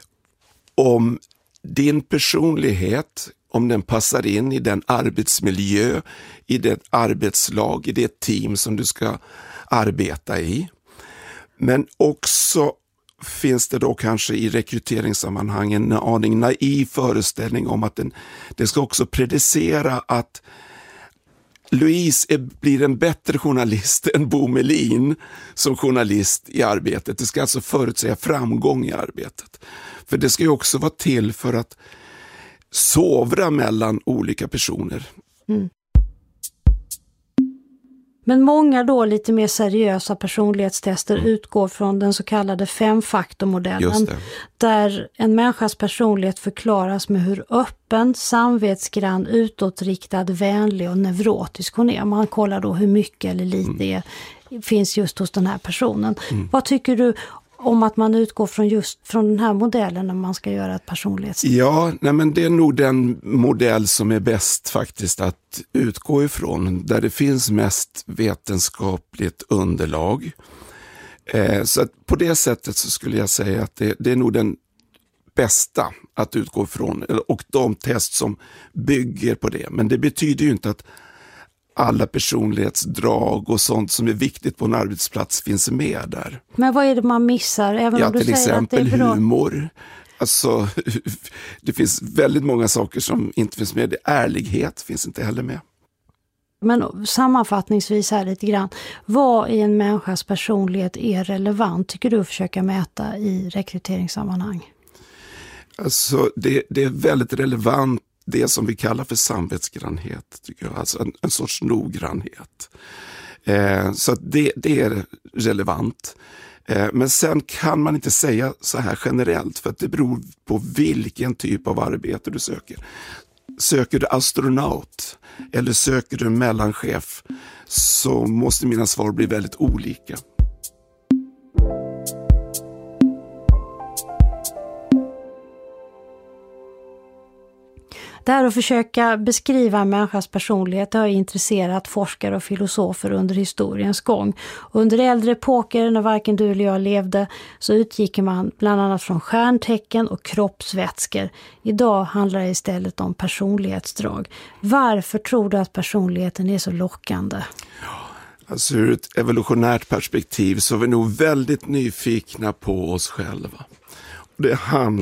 om din personlighet, om den passar in i den arbetsmiljö, i det arbetslag, i det team som du ska arbeta i. Men också finns det då kanske i rekryteringssammanhang en aning naiv föreställning om att det ska också predicera att Louise blir en bättre journalist än Bo Melin som journalist i arbetet. Det ska alltså förutsäga framgång i arbetet. För det ska ju också vara till för att sovra mellan olika personer. Mm. Men många då lite mer seriösa personlighetstester utgår från den så kallade 5-faktormodellen. Där en människas personlighet förklaras med hur öppen, samvetsgrann, utåtriktad, vänlig och neurotisk hon är. Man kollar då hur mycket eller lite det finns just hos den här personen. Vad tycker du om att man utgår från den här modellen när man ska göra ett personlighetstest? Ja, men det är nog den modell som är bäst faktiskt att utgå ifrån. Där det finns mest vetenskapligt underlag. Så att på det sättet så skulle jag säga att det är nog den bästa att utgå ifrån. Och de test som bygger på det. Men det betyder ju inte att alla personlighetsdrag och sånt som är viktigt på en arbetsplats finns med där. Men vad är det man missar? Även om du till säger exempel att det är bra. humor. Alltså, det finns väldigt många saker som inte finns med. Ärlighet finns inte heller med. Men sammanfattningsvis här lite grann. Vad i en människas personlighet är relevant tycker du försöka mäta i rekryteringssammanhang? Alltså, det är väldigt relevant. Det som vi kallar för samvetsgrannhet, tycker jag. Alltså en sorts noggrannhet. Så att det är relevant. Men sen kan man inte säga så här generellt. För att det beror på vilken typ av arbete du söker. Söker du astronaut eller söker du mellanchef, så måste mina svar bli väldigt olika. Det här att försöka beskriva en människas personlighet har intresserat forskare och filosofer under historiens gång. Under äldre epoker, när varken du eller jag levde, så utgick man bland annat från stjärntecken och kroppsvätskor. Idag handlar det istället om personlighetsdrag. Varför tror du att personligheten är så lockande? Alltså ur ett evolutionärt perspektiv så är vi nog väldigt nyfikna på oss själva. Det handlar